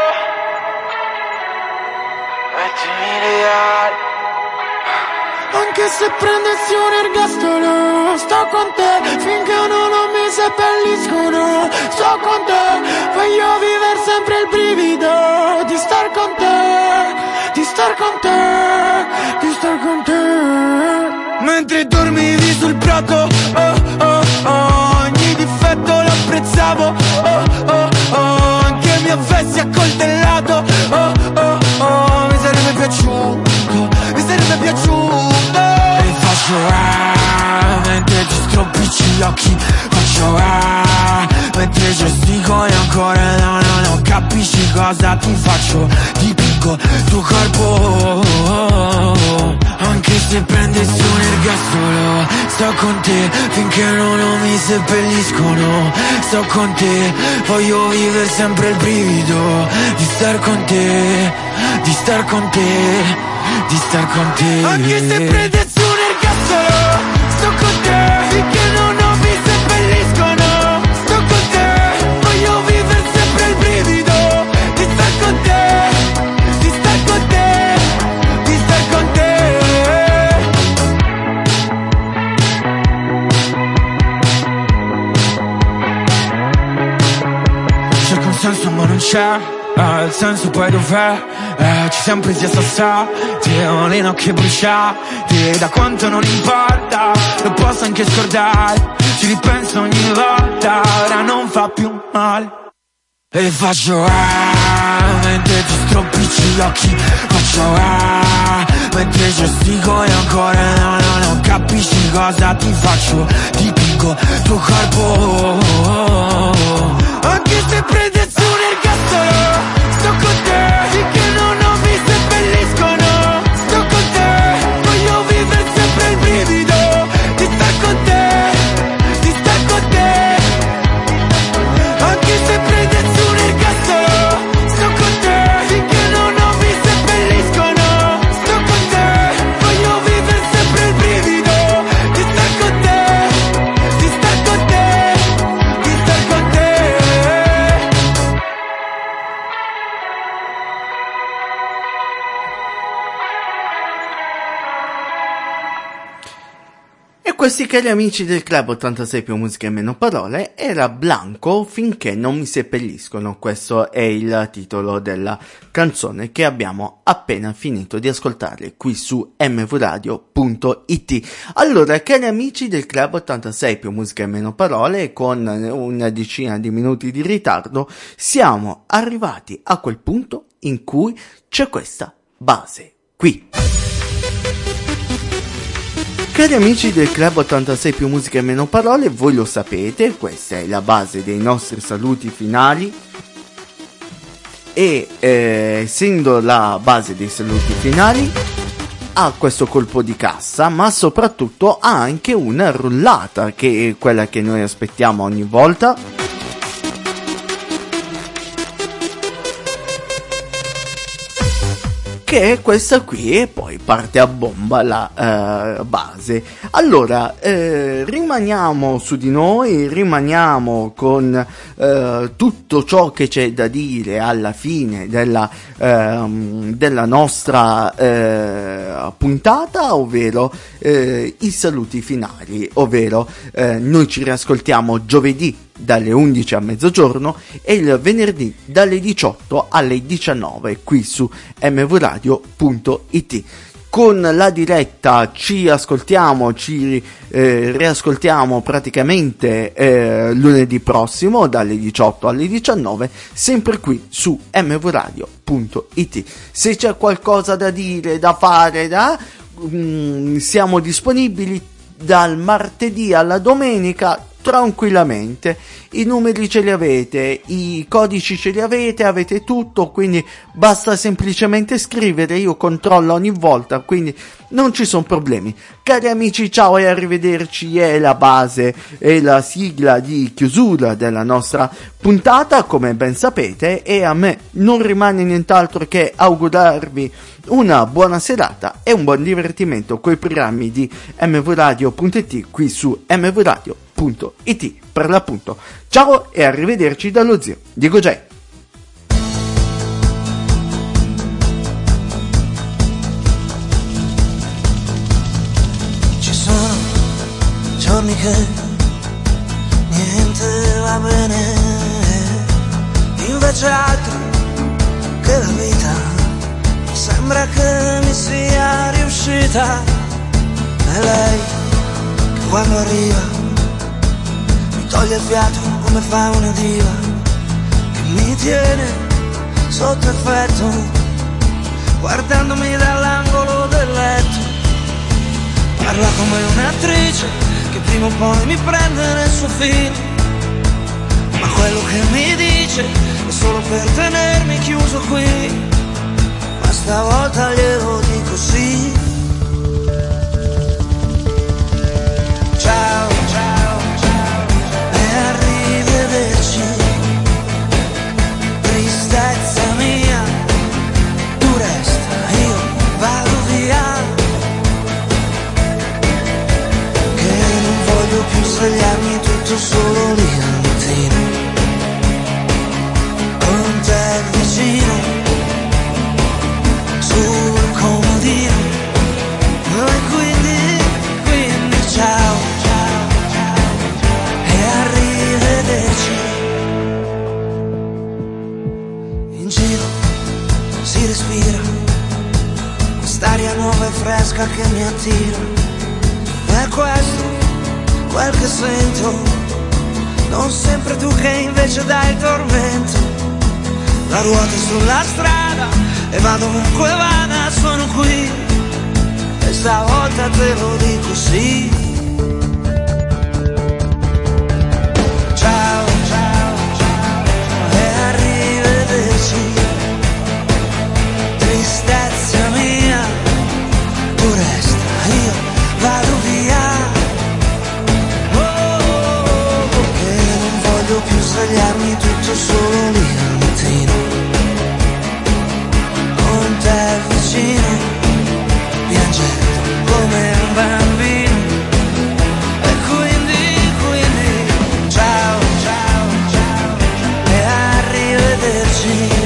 mettimi reale. Anche se prendessi un ergastolo, sto con te finché non, non mi seppelliscono. Sto con te, voglio vivere sempre il brivido di star con te, di star con te, di star con te. Mentre dormivi sul prato, oh oh oh, ogni difetto lo apprezzavo, oh oh oh, anche mi avessi accoltellato, oh oh oh, mi sarebbe piaciuto, mi sarebbe piaciuto. E faccio ah, mentre ti stropicci gli occhi, faccio ah, mentre gestico e ancora no, no, no, capisci cosa ti faccio, dipingo tuo corpo, anche se prendessi un ergastolo, sto con te finché non, non mi seppelliscono. Sto con te, voglio vivere sempre il brivido di star con te, di star con te, di star con te. Anche se prendessi un ergastolo, sto con te finché non, non mi seppelliscono. Sto con te, voglio vivere sempre il brivido di star con te, di star con te, di star con te. Cerco un senso ma non c'è, eh, il senso poi dov'è? Eh, ci siamo presi a sassati, ho le nocche bruciate, da quanto non importa, lo posso anche scordare, ci ripenso ogni volta, ora non fa più male. E faccio ah, mentre ti stropicci gli occhi, faccio ah, mentre gestico e ancora no, no, no, capisci cosa ti faccio, dipingo tuo corpo, anche se prendessi un ergastolo, sto con te finché non, non mi seppelliscono. Sto con te, voglio vivere sempre il brivido di star con te, di star con te. Anche se prendessi un ergastolo, sto con te finché non, non mi seppelliscono. Sto con te, voglio vivere sempre il brivido di star con te, di star con te, di star con te. E questi, cari amici del Club ottantasei più musica e meno parole, era Blanco, Finché non mi seppelliscono. Questo è il titolo della canzone che abbiamo appena finito di ascoltare qui su m v radio punto i t. Allora, cari amici del Club ottantasei più musica e meno parole, con una decina di minuti di ritardo siamo arrivati a quel punto in cui c'è questa base qui. Cari amici del Club ottantasei più musica e meno parole, voi lo sapete, questa è la base dei nostri saluti finali e eh, essendo la base dei saluti finali ha questo colpo di cassa, ma soprattutto ha anche una rullata, che è quella che noi aspettiamo ogni volta. che è questa qui, e poi parte a bomba la uh, base. Allora, eh, rimaniamo su di noi, rimaniamo con uh, tutto ciò che c'è da dire alla fine della, uh, della nostra uh, puntata, ovvero uh, i saluti finali, ovvero uh, noi ci riascoltiamo giovedì dalle undici a mezzogiorno e il venerdì dalle diciotto alle diciannove qui su m v radio punto i t. Con la diretta ci ascoltiamo, ci eh, riascoltiamo praticamente eh, lunedì prossimo dalle diciotto alle diciannove, sempre qui su m v radio punto i t. Se c'è qualcosa da dire, da fare, da mm, siamo disponibili dal martedì alla domenica tranquillamente. I numeri ce li avete, i codici ce li avete, avete tutto, quindi basta semplicemente scrivere, io controllo ogni volta, quindi non ci sono problemi. Cari amici, ciao e arrivederci, è la base e la sigla di chiusura della nostra puntata, come ben sapete, e a me non rimane nient'altro che augurarvi una buona serata e un buon divertimento coi programmi di m v radio punto i t qui su m v radio punto i t per l'appunto. Ciao e arrivederci dallo zio Diego J. Ci sono giorni che niente va bene, invece altri che la vita sembra che mi sia riuscita. E lei che quando arriva toglie il fiato come fa una diva, che mi tiene sotto effetto, guardandomi dall'angolo del letto. Parla come un'attrice che prima o poi mi prende nel suo film, ma quello che mi dice è solo per tenermi chiuso qui. Ma stavolta glielo dico sì. Ciao, ciao, arrivederci, tristezza mia, tu resta, io vado via, che non voglio più svegliarmi tutto solo lì al mattino, con te vicino, sul comodino, e quindi, quindi ciao. In giro si respira quest'aria nuova e fresca che mi attira, è questo quel che sento, non sempre tu che invece dai il tormento. La ruota sulla strada e vado ovunque vada, sono qui e stavolta te lo dico sì. Ciao, ciao, ciao, e arrivederci, tristezza mia, tu resta, io vado via, oh, oh, oh, che non voglio più svegliarmi tutto solo lì al mattino, con te vicino, piangendo come un bambino, e quindi, quindi ciao, ciao, ciao, e arrivederci.